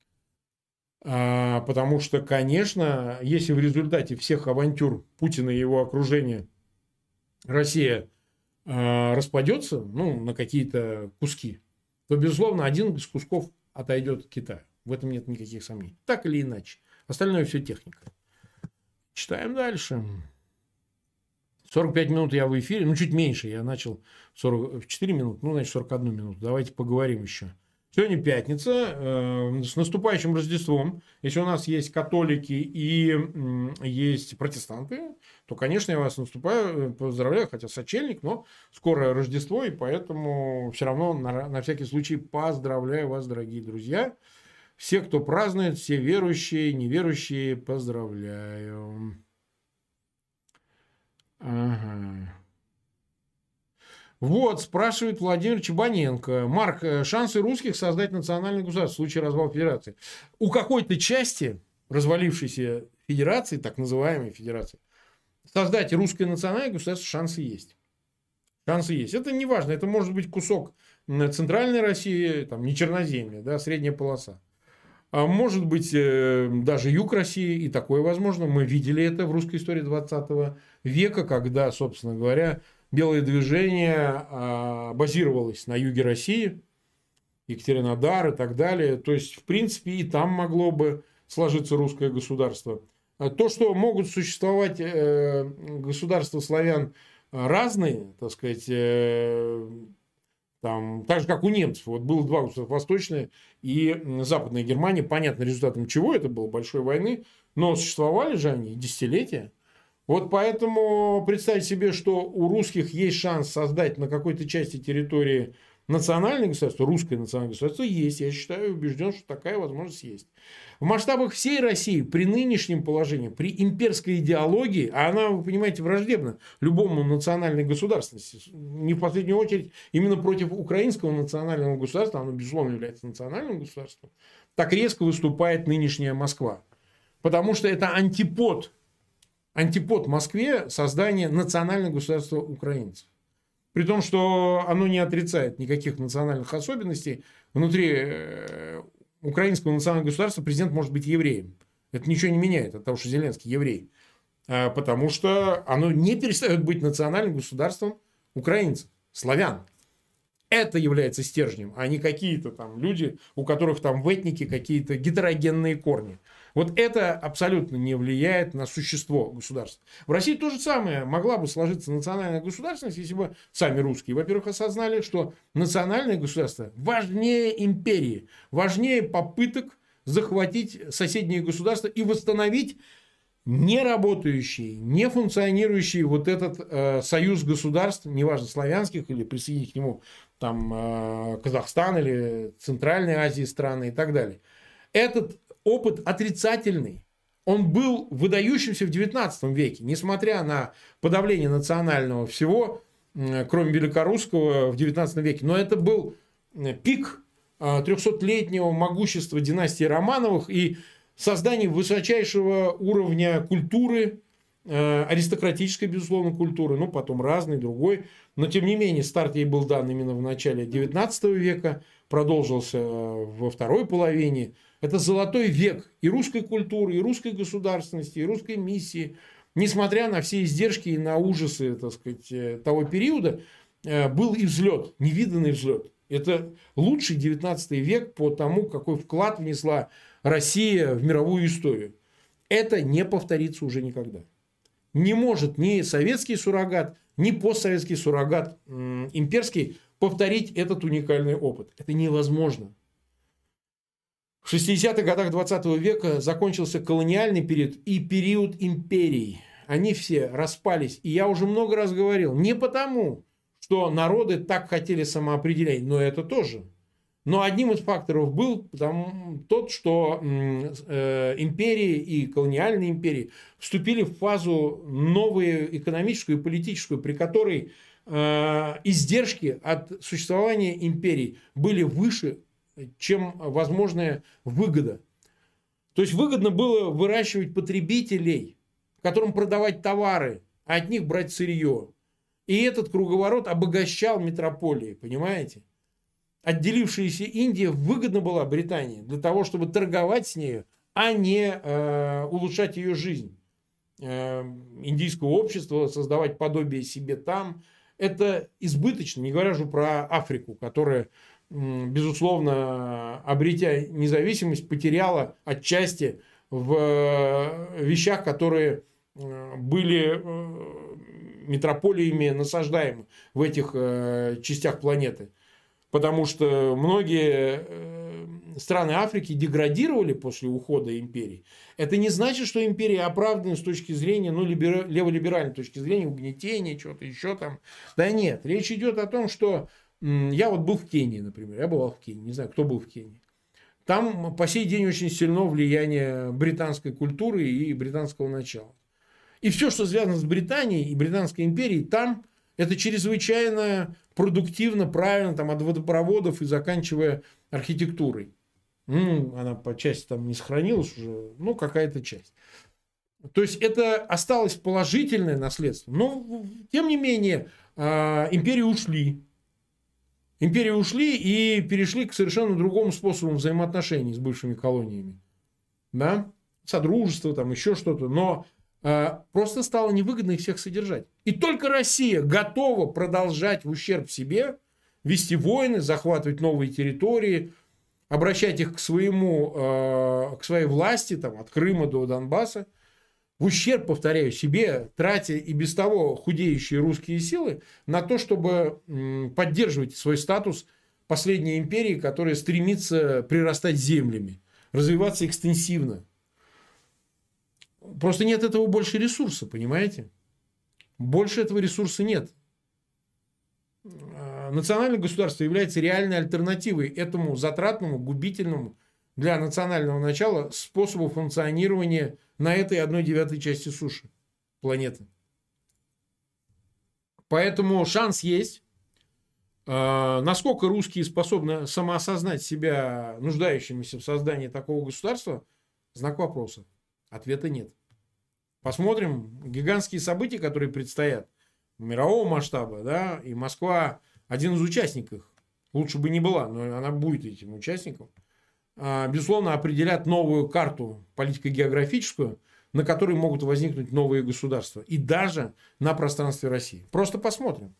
Потому что, конечно, если в результате всех авантюр Путина и его окружения Россия распадется, ну, на какие-то куски, то, безусловно, один из кусков отойдет Китаю. В этом нет никаких сомнений. Так или иначе. Остальное все техника. Читаем дальше. 45 минут я в эфире, ну, чуть меньше. Я начал 44 минуты, ну, значит, 41 минуту. Давайте поговорим еще. Сегодня пятница, с наступающим Рождеством. Если у нас есть католики и есть протестанты, то, конечно, я вас поздравляю, хотя сочельник, но скоро Рождество, и поэтому все равно на всякий случай поздравляю вас, дорогие друзья. Все, кто празднует, все верующие, неверующие, поздравляю. Ага. Вот, спрашивает Владимир Чебаненко. Марк, шансы русских создать национальное государство в случае развала федерации? У какой-то части развалившейся федерации, так называемой федерации, создать русское национальное государство шансы есть. Шансы есть. Это не важно. Это может быть кусок центральной России, там, не черноземье, да, средняя полоса. А может быть, даже юг России, и такое возможно. Мы видели это в русской истории 20 века, когда, собственно говоря, белое движение базировалось на юге России, Екатеринодар и так далее. То есть, в принципе, и там могло бы сложиться русское государство. То, что могут существовать государства славян разные, так сказать, там, так же, как у немцев. Вот было два государства, Восточная и Западная Германия. Понятно, результатом чего это было, большой войны. Но существовали же они десятилетия. Вот поэтому представить себе, что у русских есть шанс создать на какой-то части территории национальное государство, русское национальное государство, есть. Я считаю, убежден, что такая возможность есть. В масштабах всей России при нынешнем положении, при имперской идеологии, а она, вы понимаете, враждебна любому национальной государственности, не в последнюю очередь именно против украинского национального государства, оно, безусловно, является национальным государством, так резко выступает нынешняя Москва. Потому что это антипод Москве создание национального государства украинцев. При том, что оно не отрицает никаких национальных особенностей. Внутри украинского национального государства президент может быть евреем. Это ничего не меняет от того, что Зеленский еврей. Потому что оно не перестает быть национальным государством украинцев, славян. Это является стержнем, а не какие-то там люди, у которых там в этнике какие-то гетерогенные корни. Вот это абсолютно не влияет на существо государства. В России то же самое могла бы сложиться национальная государственность, если бы сами русские, во-первых, осознали, что национальное государство важнее империи, важнее попыток захватить соседние государства и восстановить не работающий, не функционирующий вот этот союз государств, неважно, славянских или присоединить к нему там Казахстан или Центральной Азии страны и так далее. Этот опыт отрицательный. Он был выдающимся в XIX веке, несмотря на подавление национального всего, кроме великорусского, в XIX веке. Но это был пик 300-летнего могущества династии Романовых и создание высочайшего уровня культуры, аристократической, безусловно, культуры, ну, потом разной, другой. Но, тем не менее, старт ей был дан именно в начале XIX века, продолжился во второй половине. Это золотой век и русской культуры, и русской государственности, и русской миссии. Несмотря на все издержки и на ужасы, так сказать, того периода, был и взлет, невиданный взлет. Это лучший XIX век по тому, какой вклад внесла Россия в мировую историю. Это не повторится уже никогда. Не может ни советский суррогат, ни постсоветский суррогат имперский повторить этот уникальный опыт. Это невозможно. В 60-х годах 20 века закончился колониальный период и период империй. Они все распались. И я уже много раз говорил, не потому, что народы так хотели самоопределять, но это тоже. Но одним из факторов был тот, что империи и колониальные империи вступили в фазу новую экономическую и политическую, при которой издержки от существования империй были выше, чем возможная выгода. То есть выгодно было выращивать потребителей, которым продавать товары, а от них брать сырье. И этот круговорот обогащал метрополии, понимаете? Отделившаяся Индия выгодна была Британии для того, чтобы торговать с нею, а не улучшать ее жизнь. Индийское общество, создавать подобие себе там. Это избыточно, не говоря же про Африку, которая, безусловно, обретя независимость, потеряла отчасти в вещах, которые были метрополиями насаждаемы в этих частях планеты. Потому что многие страны Африки деградировали после ухода империи. Это не значит, что империи оправданы с точки зрения, леволиберальной точки зрения, угнетения, чего-то еще там. Да нет, речь идет о том, что я вот был в Кении, например. Я бывал в Кении, не знаю, кто был в Кении. Там по сей день очень сильно влияние британской культуры и британского начала. И все, что связано с Британией и Британской империей, там это чрезвычайно продуктивно, правильно, там, от водопроводов и заканчивая архитектурой. Она по части там не сохранилась уже, какая-то часть. То есть это осталось положительное наследство. Но, тем не менее, империи ушли. Империи ушли и перешли к совершенно другому способу взаимоотношений с бывшими колониями. Да? Содружество, там еще что-то. Но просто стало невыгодно их всех содержать. И только Россия готова продолжать в ущерб себе вести войны, захватывать новые территории, обращать их к своей власти, там, от Крыма до Донбасса, в ущерб, повторяю, себе, тратя и без того худеющие русские силы на то, чтобы поддерживать свой статус последней империи, которая стремится прирастать землями, развиваться экстенсивно. Просто нет этого больше ресурса, понимаете? Больше этого ресурса нет. Национальное государство является реальной альтернативой этому затратному, губительному для национального начала способу функционирования на этой 1/9 части суши планеты. Поэтому шанс есть. Насколько русские способны самоосознать себя нуждающимися в создании такого государства, знак вопроса. Ответа нет. Посмотрим гигантские события, которые предстоят мирового масштаба, да, и Москва один из участников. Лучше бы не была, но она будет этим участником. Безусловно, определят новую карту политико-географическую, на которой могут возникнуть новые государства. И даже на пространстве России. Просто посмотрим.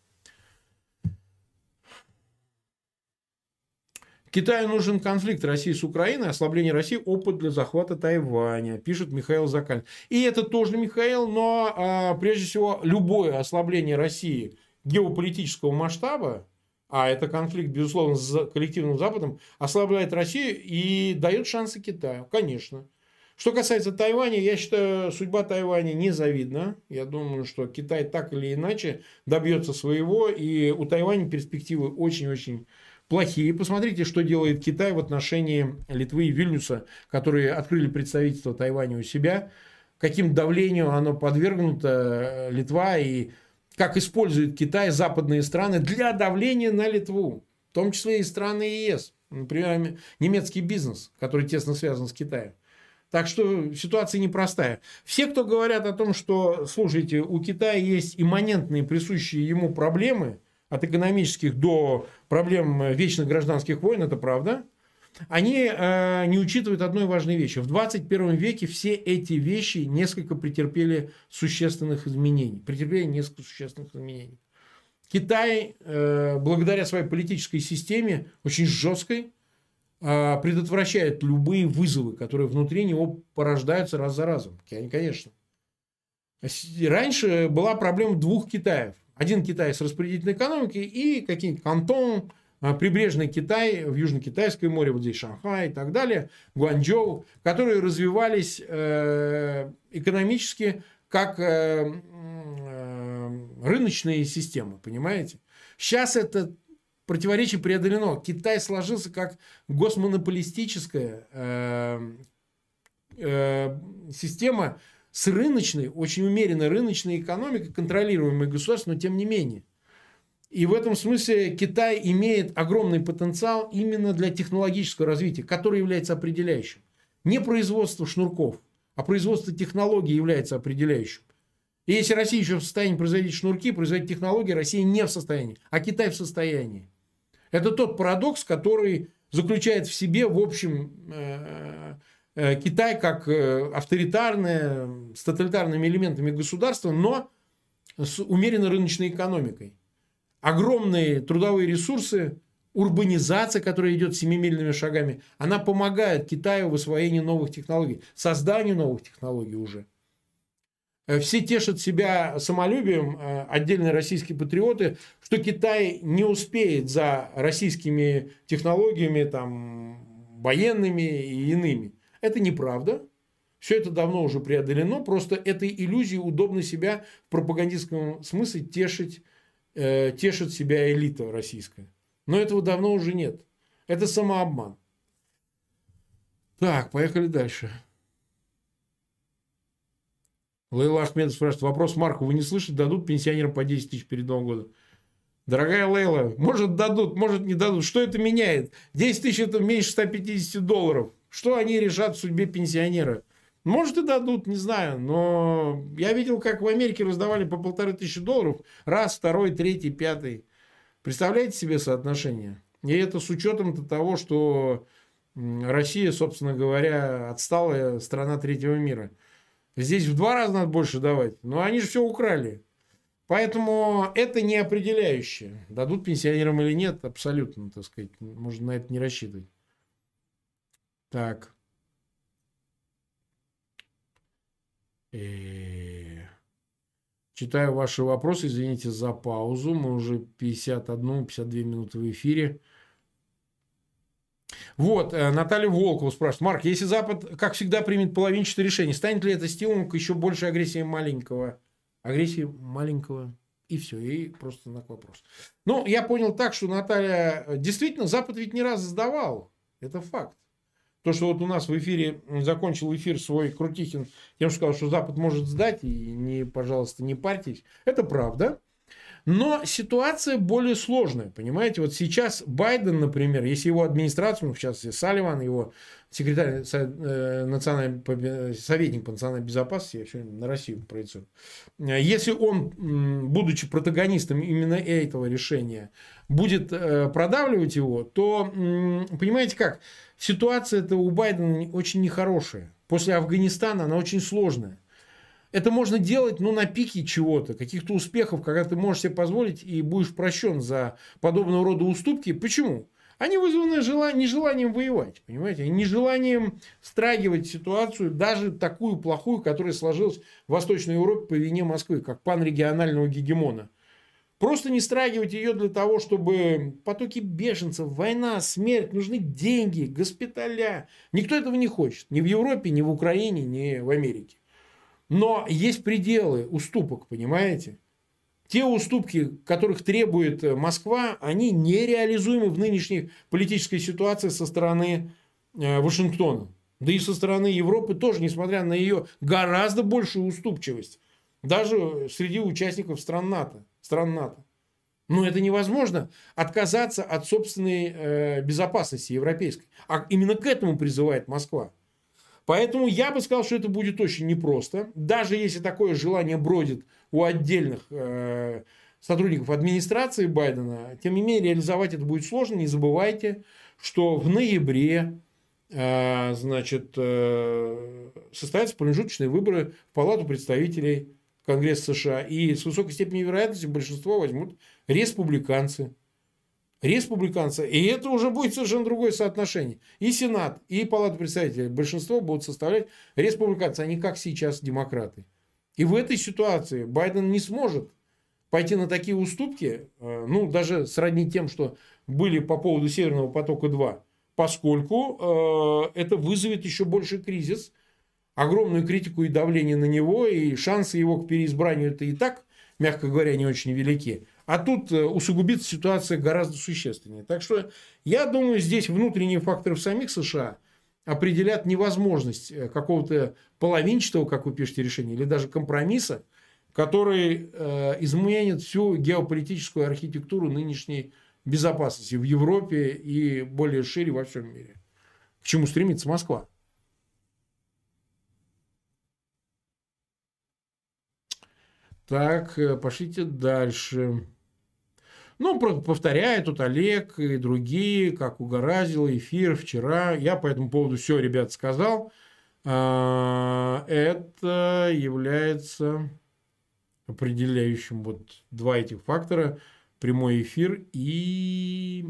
Китаю нужен конфликт России с Украиной, ослабление России, опыт для захвата Тайваня, пишет Михаил Закалин. И это тоже Михаил, но прежде всего любое ослабление России геополитического масштаба, а это конфликт, безусловно, с коллективным Западом, ослабляет Россию и дает шансы Китаю, конечно. Что касается Тайваня, я считаю, судьба Тайваня незавидна. Я думаю, что Китай так или иначе добьется своего, и у Тайваня перспективы очень-очень плохие. Посмотрите, что делает Китай в отношении Литвы и Вильнюса, которые открыли представительство Тайваня у себя. Каким давлению оно подвергнуто, Литва, и как использует Китай западные страны для давления на Литву. В том числе и страны ЕС. Например, немецкий бизнес, который тесно связан с Китаем. Так что ситуация непростая. Все, кто говорят о том, что, слушайте, у Китая есть имманентные, присущие ему проблемы, от экономических до проблем вечных гражданских войн, это правда, они не учитывают одной важной вещи. В 21 веке все эти вещи несколько претерпели существенных изменений. Китай, благодаря своей политической системе, очень жесткой, предотвращает любые вызовы, которые внутри него порождаются раз за разом. Конечно. Раньше была проблема двух Китаев. Один Китай с распределительной экономикой и какие-нибудь Кантон, прибрежный Китай, в Южно-Китайское море, вот здесь Шанхай и так далее, Гуанчжоу, которые развивались экономически как рыночные системы, понимаете? Сейчас это противоречие преодолено. Китай сложился как госмонополистическая система с рыночной, очень умеренной рыночной экономикой, контролируемой государством, но тем не менее. И в этом смысле Китай имеет огромный потенциал именно для технологического развития, которое является определяющим. Не производство шнурков, а производство технологий является определяющим. И если Россия еще в состоянии производить шнурки, производить технологии, Россия не в состоянии, а Китай в состоянии. Это тот парадокс, который заключает в себе, в общем, Китай как авторитарное, с тоталитарными элементами государства, но с умеренно рыночной экономикой. Огромные трудовые ресурсы, урбанизация, которая идет семимильными шагами, она помогает Китаю в освоении новых технологий, созданию новых технологий уже. Все тешат себя самолюбием, отдельные российские патриоты, что Китай не успеет за российскими технологиями, там, военными и иными. Это неправда. Все это давно уже преодолено. Просто этой иллюзией удобно себя в пропагандистском смысле тешит себя элита российская. Но этого давно уже нет. Это самообман. Так, поехали дальше. Лейла Ахмедов спрашивает. Вопрос Марку. Вы не слышите, дадут пенсионерам по 10 тысяч перед Новым годом? Дорогая Лейла, может дадут, может не дадут. Что это меняет? 10 тысяч это меньше 150 долларов. Что они решат в судьбе пенсионера? Может и дадут, не знаю. Но я видел, как в Америке раздавали по $1500. Раз, второй, третий, пятый. Представляете себе соотношение? И это с учетом того, что Россия, собственно говоря, отсталая страна третьего мира. Здесь в 2 раза надо больше давать. Но они же все украли. Поэтому это не определяющее. Дадут пенсионерам или нет, абсолютно, так сказать. Можно на это не рассчитывать. Так. Читаю ваши вопросы. Извините за паузу. Мы уже 51-52 минуты в эфире. Вот, Наталья Волкова спрашивает. Марк, если Запад, как всегда, примет половинчатое решение, станет ли это стимулом к еще большей агрессии маленького? Агрессии маленького. И все, и просто знак вопрос. Ну, я понял так, что Наталья... Действительно, Запад ведь не раз сдавал. Это факт. То, что вот у нас в эфире, закончил эфир свой Крутихин тем, что сказал, что Запад может сдать, и, пожалуйста, не парьтесь. Это правда. Но ситуация более сложная, понимаете? Вот сейчас Байден, например, если его администрацию, ну, в частности, Салливан, его секретарь, советник по национальной безопасности, я все на Россию проецирую, если он, будучи протагонистом именно этого решения, будет продавливать его, то, понимаете как, ситуация-то у Байдена очень нехорошая. После Афганистана она очень сложная. Это можно делать, ну, на пике чего-то, каких-то успехов, когда ты можешь себе позволить и будешь прощен за подобного рода уступки. Почему? Они вызваны нежеланием воевать, понимаете? Нежеланием встрагивать ситуацию, даже такую плохую, которая сложилась в Восточной Европе по вине Москвы, как панрегионального гегемона. Просто не страгивать ее для того, чтобы потоки беженцев, война, смерть, нужны деньги, госпиталя. Никто этого не хочет. Ни в Европе, ни в Украине, ни в Америке. Но есть пределы уступок, понимаете? Те уступки, которых требует Москва, они нереализуемы в нынешней политической ситуации со стороны Вашингтона. Да и со стороны Европы тоже, несмотря на ее гораздо большую уступчивость. Даже среди участников стран НАТО. Но это невозможно отказаться от собственной безопасности европейской. А именно к этому призывает Москва. Поэтому я бы сказал, что это будет очень непросто. Даже если такое желание бродит у отдельных сотрудников администрации Байдена, тем не менее реализовать это будет сложно. Не забывайте, что в ноябре состоятся промежуточные выборы в Палату представителей Конгресса США. И с высокой степенью вероятности большинство возьмут республиканцы. И это уже будет совершенно другое соотношение. И Сенат, и Палата представителей, большинство будут составлять республиканцы, а не как сейчас демократы. И в этой ситуации Байден не сможет пойти на такие уступки, ну, даже сродни тем, что были по поводу Северного потока-2, поскольку это вызовет еще больший кризис, огромную критику и давление на него, и шансы его к переизбранию это и так, мягко говоря, не очень велики. А тут усугубится ситуация гораздо существеннее. Так что я думаю, здесь внутренние факторы в самих США определят невозможность какого-то половинчатого, как вы пишете, решения, или даже компромисса, который изменит всю геополитическую архитектуру нынешней безопасности в Европе и более шире во всем мире. К чему стремится Москва. Так, пошлите дальше. Ну, повторяю, тут Олег и другие, как угораздило, эфир вчера. Я по этому поводу все, ребят, сказал. Это является определяющим вот два этих фактора. Прямой эфир и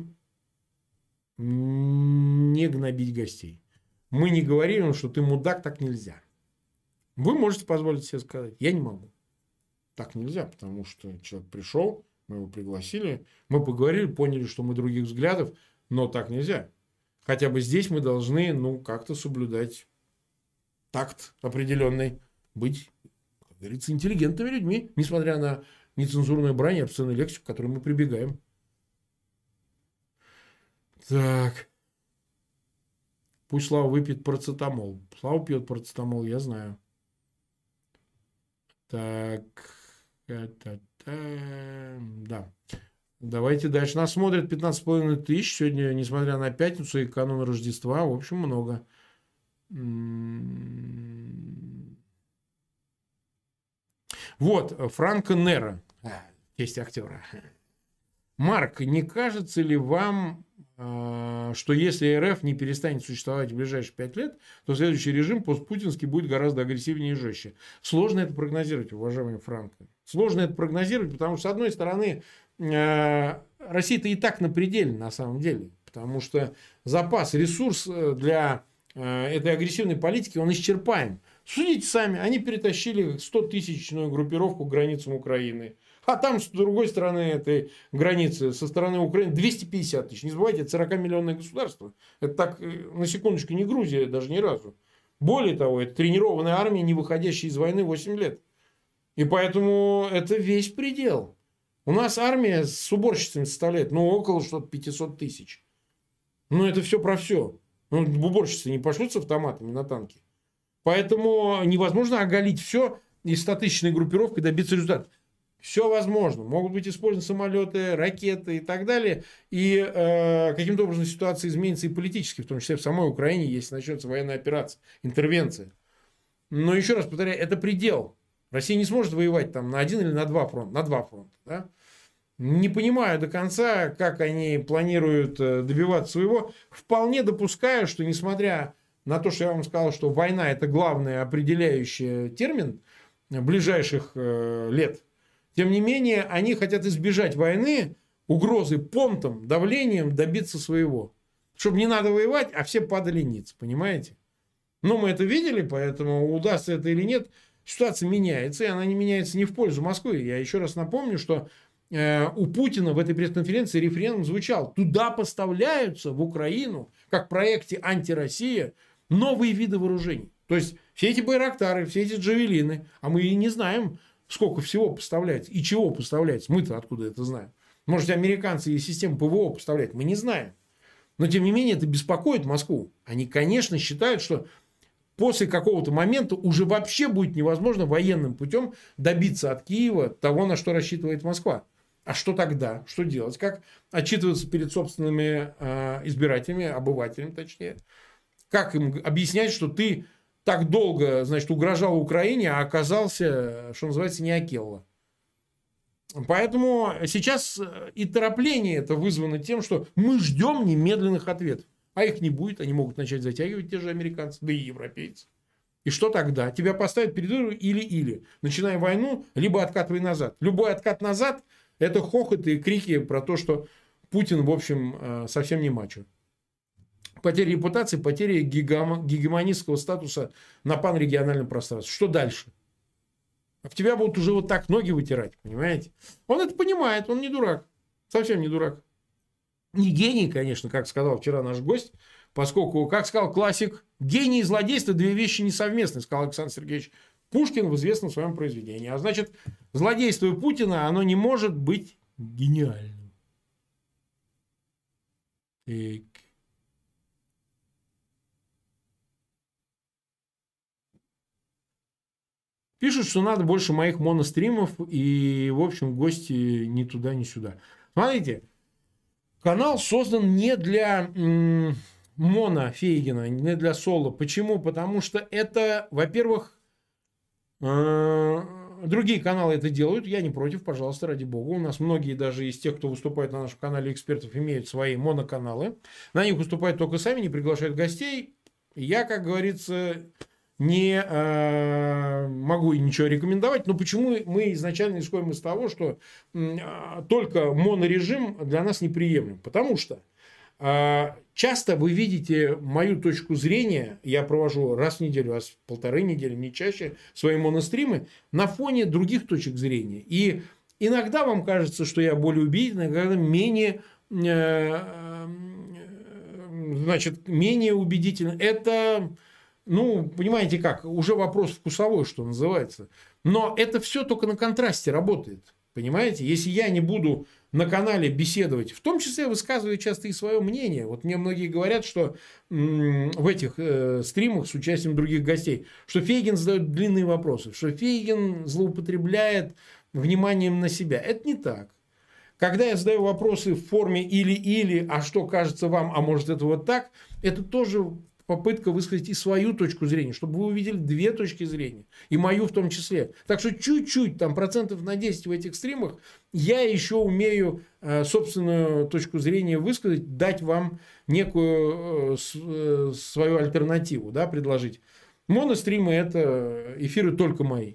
не гнобить гостей. Мы не говорим, что ты мудак, так нельзя. Вы можете позволить себе сказать, я не могу. Так нельзя, потому что человек пришел, мы его пригласили, мы поговорили, поняли, что мы других взглядов, но так нельзя. Хотя бы здесь мы должны, ну, как-то соблюдать такт определенный, быть, как говорится, интеллигентными людьми, несмотря на нецензурную брань и обсценную лексику, к которой мы прибегаем. Так. Пусть Слава выпьет парацетамол. Слава пьет парацетамол, я знаю. Так. Да. Давайте дальше. Нас смотрят 15,5 тысяч. Сегодня, несмотря на пятницу и канун Рождества, в общем, много. Вот, Франко Неро. Есть актера. Марк, не кажется ли вам, что если РФ не перестанет существовать в ближайшие 5 лет, то следующий режим постпутинский будет гораздо агрессивнее и жестче? Сложно это прогнозировать, уважаемый Франко. Сложно это прогнозировать, потому что, с одной стороны, Россия-то и так на пределе, на самом деле. Потому что запас, ресурс для этой агрессивной политики, он исчерпаем. Судите сами, они перетащили 100-тысячную группировку к границам Украины. А там, с другой стороны этой границы, со стороны Украины, 250 тысяч. Не забывайте, это 40-миллионное государство. Это так, на секундочку, не Грузия даже ни разу. Более того, это тренированная армия, не выходящая из войны 8 лет. И поэтому это весь предел. У нас армия с уборщицами составляет, ну, около что-то 500 тысяч. Ну, это все про все. Ну, уборщицы не пошлют с автоматами на танки. Поэтому невозможно оголить все и 100-тысячной группировкой добиться результата. Все возможно. Могут быть использованы самолеты, ракеты и так далее. И каким-то образом ситуация изменится и политически, в том числе в самой Украине, если начнется военная операция, интервенция. Но еще раз повторяю, это предел. Россия не сможет воевать там на один или на два фронта. Да? Не понимаю до конца, как они планируют добиваться своего. Вполне допускаю, что несмотря на то, что я вам сказал, что война это главный определяющий термин ближайших лет, тем не менее, они хотят избежать войны, угрозы понтом, давлением добиться своего. Чтобы не надо воевать, а все падали ниц. Понимаете? Но мы это видели, поэтому удастся это или нет, ситуация меняется. И она не меняется не в пользу Москвы. Я еще раз напомню, что у Путина в этой пресс-конференции референдум звучал. Туда поставляются, в Украину, как в проекте «Антироссия», новые виды вооружений. То есть, все эти байрактары, все эти джавелины, а мы и не знаем, сколько всего поставляется и чего поставляется. Мы-то откуда это знаем? Может, американцы и систему ПВО поставляют? Мы не знаем. Но, тем не менее, это беспокоит Москву. Они, конечно, считают, что после какого-то момента уже вообще будет невозможно военным путем добиться от Киева того, на что рассчитывает Москва. А что тогда? Что делать? Как отчитываться перед собственными избирателями, обывателями точнее? Как им объяснять, что ты так долго, значит, угрожал Украине, а оказался, что называется, не Акелла? Поэтому сейчас и торопление это вызвано тем, что мы ждем немедленных ответов. А их не будет, они могут начать затягивать те же американцы, да и европейцы. И что тогда? Тебя поставят перед выбором или-или. Начинаем войну, либо откатывай назад. Любой откат назад – это хохот и крики про то, что Путин, в общем, совсем не мачо. Потеря репутации, потеря гегемонистского статуса на панрегиональном пространстве. Что дальше? В тебя будут уже вот так ноги вытирать, понимаете? Он это понимает, он не дурак. Совсем не дурак. Не гений, конечно, как сказал вчера наш гость, поскольку, как сказал классик, гений и злодейство – две вещи несовместные, сказал Александр Сергеевич Пушкин в известном своем произведении. А значит, злодейство Путина, оно не может быть гениальным. Так. Пишут, что надо больше моих моностримов, и, в общем, гости ни туда, ни сюда. Смотрите, канал создан не для моно Фейгина, не для соло. Почему? Потому что это, во-первых, другие каналы это делают. Я не против, пожалуйста, ради бога. У нас многие даже из тех, кто выступает на нашем канале экспертов, имеют свои моноканалы. На них выступают только сами, не приглашают гостей. Я, как говорится, не могу ничего рекомендовать. Но почему мы изначально исходим из того, что только монорежим для нас неприемлем? Потому что часто вы видите мою точку зрения, я провожу раз в неделю, раз в полторы недели, не чаще, свои моностримы на фоне других точек зрения. И иногда вам кажется, что я более убедительный, иногда менее, менее убедительный. Это, понимаете как, уже вопрос вкусовой, что называется. Но это все только на контрасте работает. Понимаете, если я не буду на канале беседовать, в том числе высказываю часто и свое мнение. Вот мне многие говорят, что в этих стримах с участием других гостей, что Фейгин задает длинные вопросы, что Фейгин злоупотребляет вниманием на себя. Это не так. Когда я задаю вопросы в форме или-или, а что кажется вам, а может это вот так, это тоже попытка высказать и свою точку зрения, чтобы вы увидели две точки зрения, и мою в том числе. Так что чуть-чуть, там процентов на 10 в этих стримах, я еще умею собственную точку зрения высказать, дать вам некую свою альтернативу, да, предложить. Моностримы – это эфиры только мои.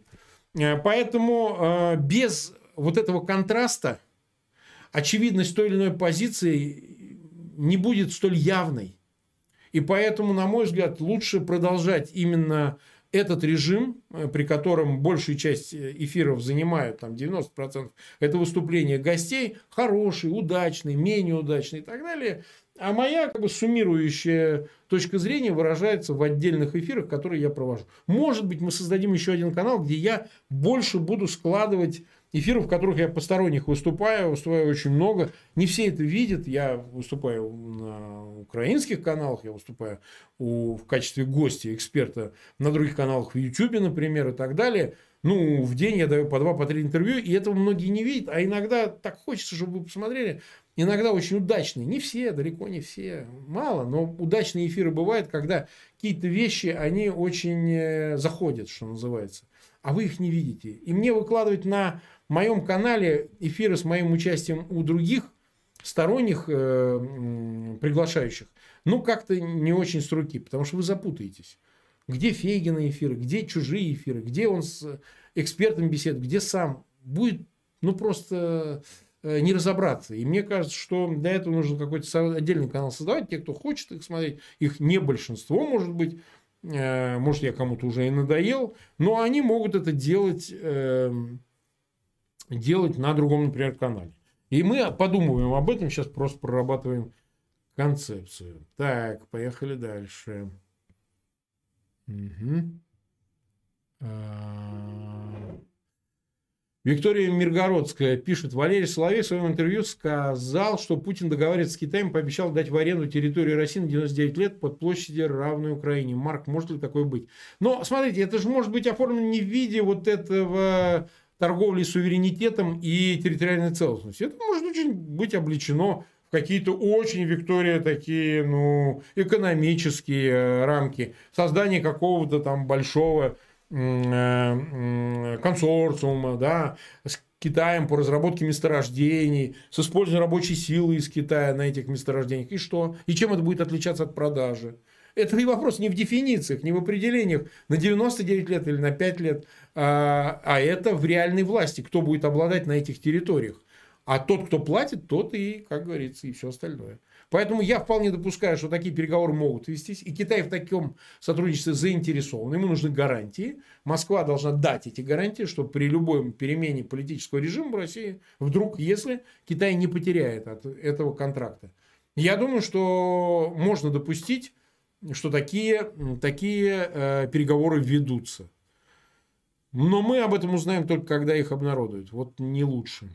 Поэтому без вот этого контраста очевидность той или иной позиции не будет столь явной. И поэтому, на мой взгляд, лучше продолжать именно этот режим, при котором большую часть эфиров занимают там, 90% это выступления гостей, хороший, удачный, менее удачный и так далее. А моя суммирующая точка зрения выражается в отдельных эфирах, которые я провожу. Может быть, мы создадим еще один канал, где я больше буду складывать эфиров, в которых я посторонних выступаю очень много. Не все это видят. Я выступаю на украинских каналах, я выступаю в качестве гостя, эксперта на других каналах в YouTube, например, и так далее. В день я даю по 2-3 интервью, и этого многие не видят. А иногда так хочется, чтобы вы посмотрели. Иногда очень удачные. Не все, далеко не все. Мало, но удачные эфиры бывают, когда какие-то вещи, они очень заходят, что называется. А вы их не видите. И мне выкладывать на моем канале эфиры с моим участием у других сторонних приглашающих, как-то не очень с руки, потому что вы запутаетесь. Где Фейгина эфиры, где чужие эфиры, где он с экспертом беседует, где сам. Будет, просто не разобраться. И мне кажется, что для этого нужно какой-то отдельный канал создавать. Те, кто хочет их смотреть, их не большинство, может быть. Может, я кому-то уже и надоел. Но они могут это делать на другом, например, канале. И мы подумываем об этом, сейчас просто прорабатываем концепцию. Так, поехали дальше. Угу. Виктория Миргородская пишет: Валерий Соловей в своем интервью сказал, что Путин договаривается с Китаем, пообещал дать в аренду территорию России на 99 лет под площадью, равной Украине. Марк, может ли такое быть? Но, смотрите, это же может быть оформлено не в виде вот этого торговли суверенитетом и территориальной целостностью. Это может очень быть облечено в какие-то очень, Виктория, такие, экономические рамки. Создание какого-то там большого консорциума, да, с Китаем по разработке месторождений, с использованием рабочей силы из Китая на этих месторождениях. И что? И чем это будет отличаться от продажи? Это и вопрос не в дефинициях, не в определениях на 99 лет или на 5 лет, а это в реальной власти, кто будет обладать на этих территориях. А тот, кто платит, тот и, как говорится, и все остальное. Поэтому я вполне допускаю, что такие переговоры могут вестись. И Китай в таком сотрудничестве заинтересован. Ему нужны гарантии. Москва должна дать эти гарантии, что при любой перемене политического режима в России, вдруг, если Китай не потеряет от этого контракта. Я думаю, что можно допустить, что такие переговоры ведутся. Но мы об этом узнаем только, когда их обнародуют. Вот не лучше.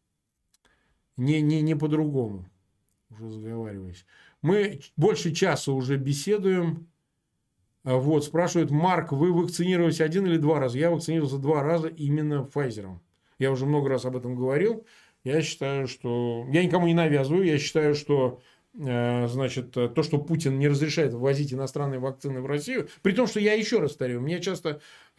Не по-другому. Уже заговариваюсь. Мы больше часа уже беседуем. Вот, спрашивают, Марк, вы вакцинировались 1 или 2 раза? Я вакцинировался 2 раза именно Pfizer. Я уже много раз об этом говорил. Я считаю, что... Я никому не навязываю. Я считаю, что значит, то, что Путин не разрешает ввозить иностранные вакцины в Россию, при том, что я еще раз повторю, меня часто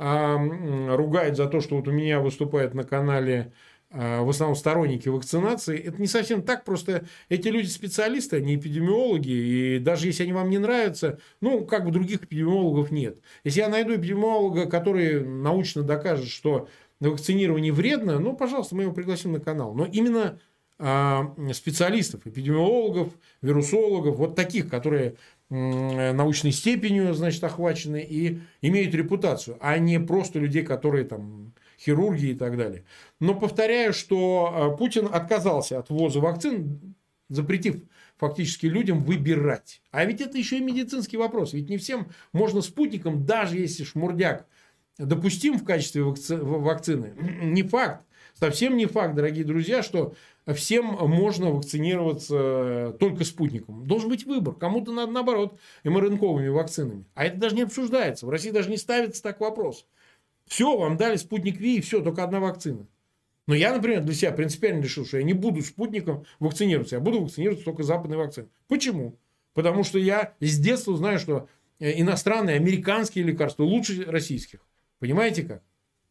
ругают за то, что вот у меня выступают на канале в основном сторонники вакцинации. Это не совсем так, просто эти люди специалисты, они эпидемиологи, и даже если они вам не нравятся, ну, как бы других эпидемиологов нет. Если я найду эпидемиолога, который научно докажет, что вакцинирование вредно, ну, пожалуйста, мы его пригласим на канал. Но именно специалистов, эпидемиологов, вирусологов, вот таких, которые научной степенью, значит, охвачены и имеют репутацию, а не просто людей, которые там хирурги и так далее. Но повторяю, что Путин отказался от ввоза вакцин, запретив фактически людям выбирать. А ведь это еще и медицинский вопрос. Ведь не всем можно спутником, даже если шмурдяк допустим в качестве вакцины. Не факт, совсем не факт, дорогие друзья, что всем можно вакцинироваться только спутником. Должен быть выбор. Кому-то надо, наоборот, МРНКовыми вакцинами. А это даже не обсуждается. В России даже не ставится так вопрос. Все, вам дали спутник Ви, и все, только одна вакцина. Но я, например, для себя принципиально решил, что я не буду спутником вакцинироваться. Я буду вакцинироваться только западной вакциной. Почему? Потому что я с детства знаю, что иностранные, американские лекарства лучше российских. Понимаете как?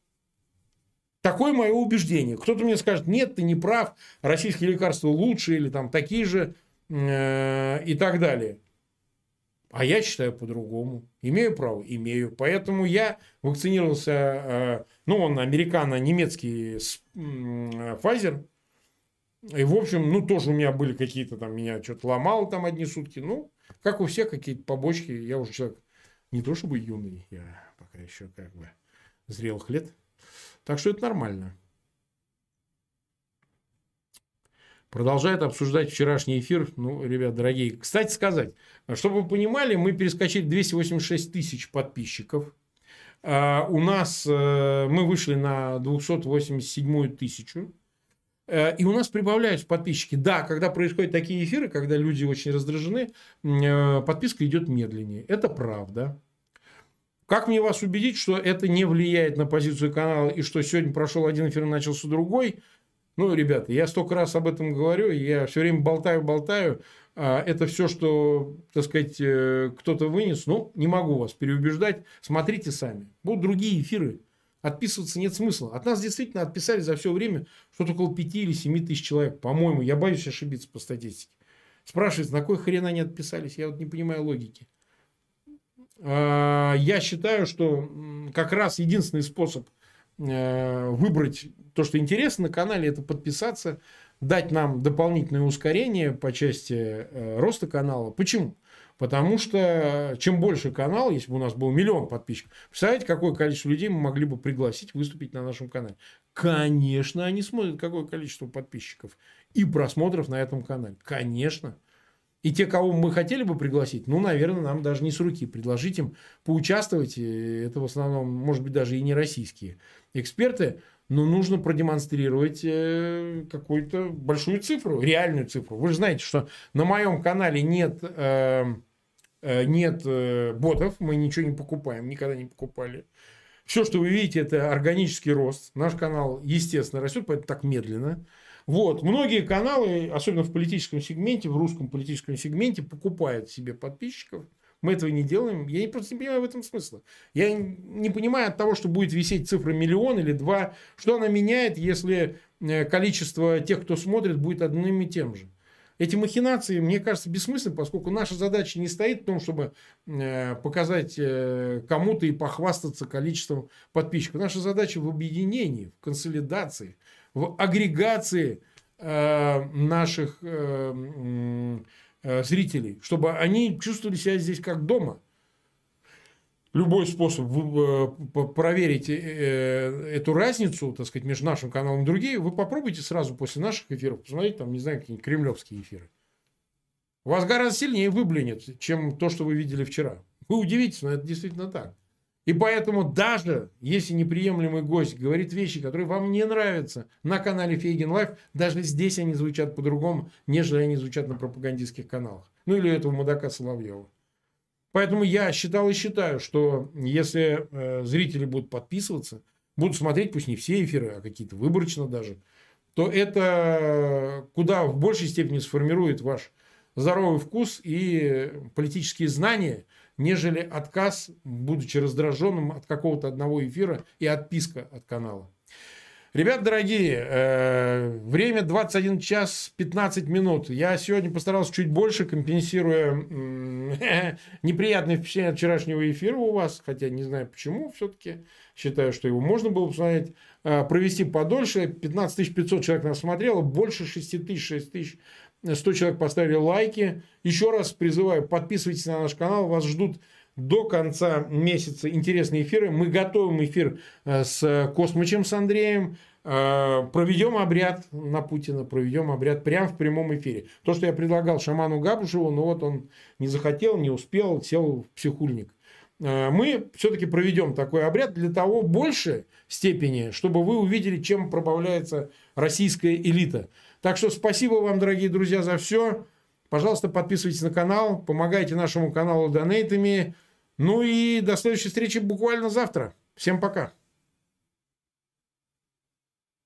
Такое мое убеждение. Кто-то мне скажет, нет, ты не прав, российские лекарства лучше или там такие же и так далее. А я считаю по-другому. Имею право? Имею. Поэтому я вакцинировался, он американо-немецкий Pfizer. И, в общем, тоже у меня были какие-то там, меня что-то ломало там одни сутки. Ну, как у всех, какие-то побочки. Я уже человек не то чтобы юный, я пока еще как бы зрелых лет. Так что это нормально. Продолжает обсуждать вчерашний эфир. Ну, ребят, дорогие. Кстати сказать, чтобы вы понимали, мы перескочили 286 тысяч подписчиков. У нас мы вышли на 287 тысячу. И у нас прибавляются подписчики. Да, когда происходят такие эфиры, когда люди очень раздражены, подписка идет медленнее. Это правда. Как мне вас убедить, что это не влияет на позицию канала, и что сегодня прошел один эфир, начался другой? Ну, ребята, я столько раз об этом говорю, я все время болтаю. Это все, что, так сказать, кто-то вынес. Ну, не могу вас переубеждать. Смотрите сами. Будут другие эфиры. Отписываться нет смысла. От нас действительно отписали за все время что-то около 5 или 7 тысяч человек. По-моему, я боюсь ошибиться по статистике. Спрашивается, на кой хрен они отписались? Я вот не понимаю логики. Я считаю, что как раз единственный способ выбрать то, что интересно на канале, это подписаться, дать нам дополнительное ускорение по части роста канала. Почему? Потому что чем больше канал, если бы у нас был 1 000 000 подписчиков, представляете, какое количество людей мы могли бы пригласить выступить на нашем канале? Конечно, они смотрят, какое количество подписчиков и просмотров на этом канале. Конечно. И те, кого мы хотели бы пригласить, наверное, нам даже не с руки предложить им поучаствовать. Это в основном, может быть, даже и не российские эксперты. Но нужно продемонстрировать какую-то большую цифру, реальную цифру. Вы же знаете, что на моем канале нет ботов. Мы ничего не покупаем, никогда не покупали. Все, что вы видите, это органический рост. Наш канал, естественно, растет, поэтому так медленно. Вот. Многие каналы, особенно в политическом сегменте, в русском политическом сегменте, покупают себе подписчиков. Мы этого не делаем. Я просто не понимаю в этом смысла. Я не понимаю от того, что будет висеть цифра 1 000 000 или 2 000 000, что она меняет, если количество тех, кто смотрит, будет одним и тем же. Эти махинации, мне кажется, бессмысленны, поскольку наша задача не стоит в том, чтобы показать кому-то и похвастаться количеством подписчиков. Наша задача в объединении, в консолидации, в агрегации наших зрителей, чтобы они чувствовали себя здесь как дома. Любой способ проверить эту разницу, так сказать, между нашим каналом и другими, вы попробуйте сразу после наших эфиров посмотреть, там, не знаю, какие-нибудь кремлевские эфиры. У вас гораздо сильнее выблинет, чем то, что вы видели вчера. Вы удивитесь, но это действительно так. И поэтому даже если неприемлемый гость говорит вещи, которые вам не нравятся на канале Фейгин Лайв, даже здесь они звучат по-другому, нежели они звучат на пропагандистских каналах. Ну или этого мудака Соловьева. Поэтому я считал и считаю, что если зрители будут подписываться, будут смотреть, пусть не все эфиры, а какие-то выборочно даже, то это куда в большей степени сформирует ваш здоровый вкус и политические знания, нежели отказ, будучи раздраженным от какого-то одного эфира и отписка от канала. Ребят дорогие, время 21 час 15 минут. Я сегодня постарался чуть больше, компенсируя неприятные впечатления от вчерашнего эфира у вас. Хотя не знаю почему, все-таки считаю, что его можно было посмотреть, провести подольше. 15 500 человек нас смотрело, больше 6 тысяч, 6 тысяч 100 человек поставили лайки. Еще раз призываю, подписывайтесь на наш канал. Вас ждут до конца месяца интересные эфиры. Мы готовим эфир с Космычем, с Андреем. Проведем обряд на Путина. Проведем обряд прямо в прямом эфире. То, что я предлагал шаману Габушеву, но вот он не захотел, не успел, сел в психульник. Мы все-таки проведем такой обряд для того большей степени, чтобы вы увидели, чем пробавляется российская элита. Так что спасибо вам, дорогие друзья, за все. Пожалуйста, подписывайтесь на канал, помогайте нашему каналу донейтами. Ну и до следующей встречи буквально завтра. Всем пока.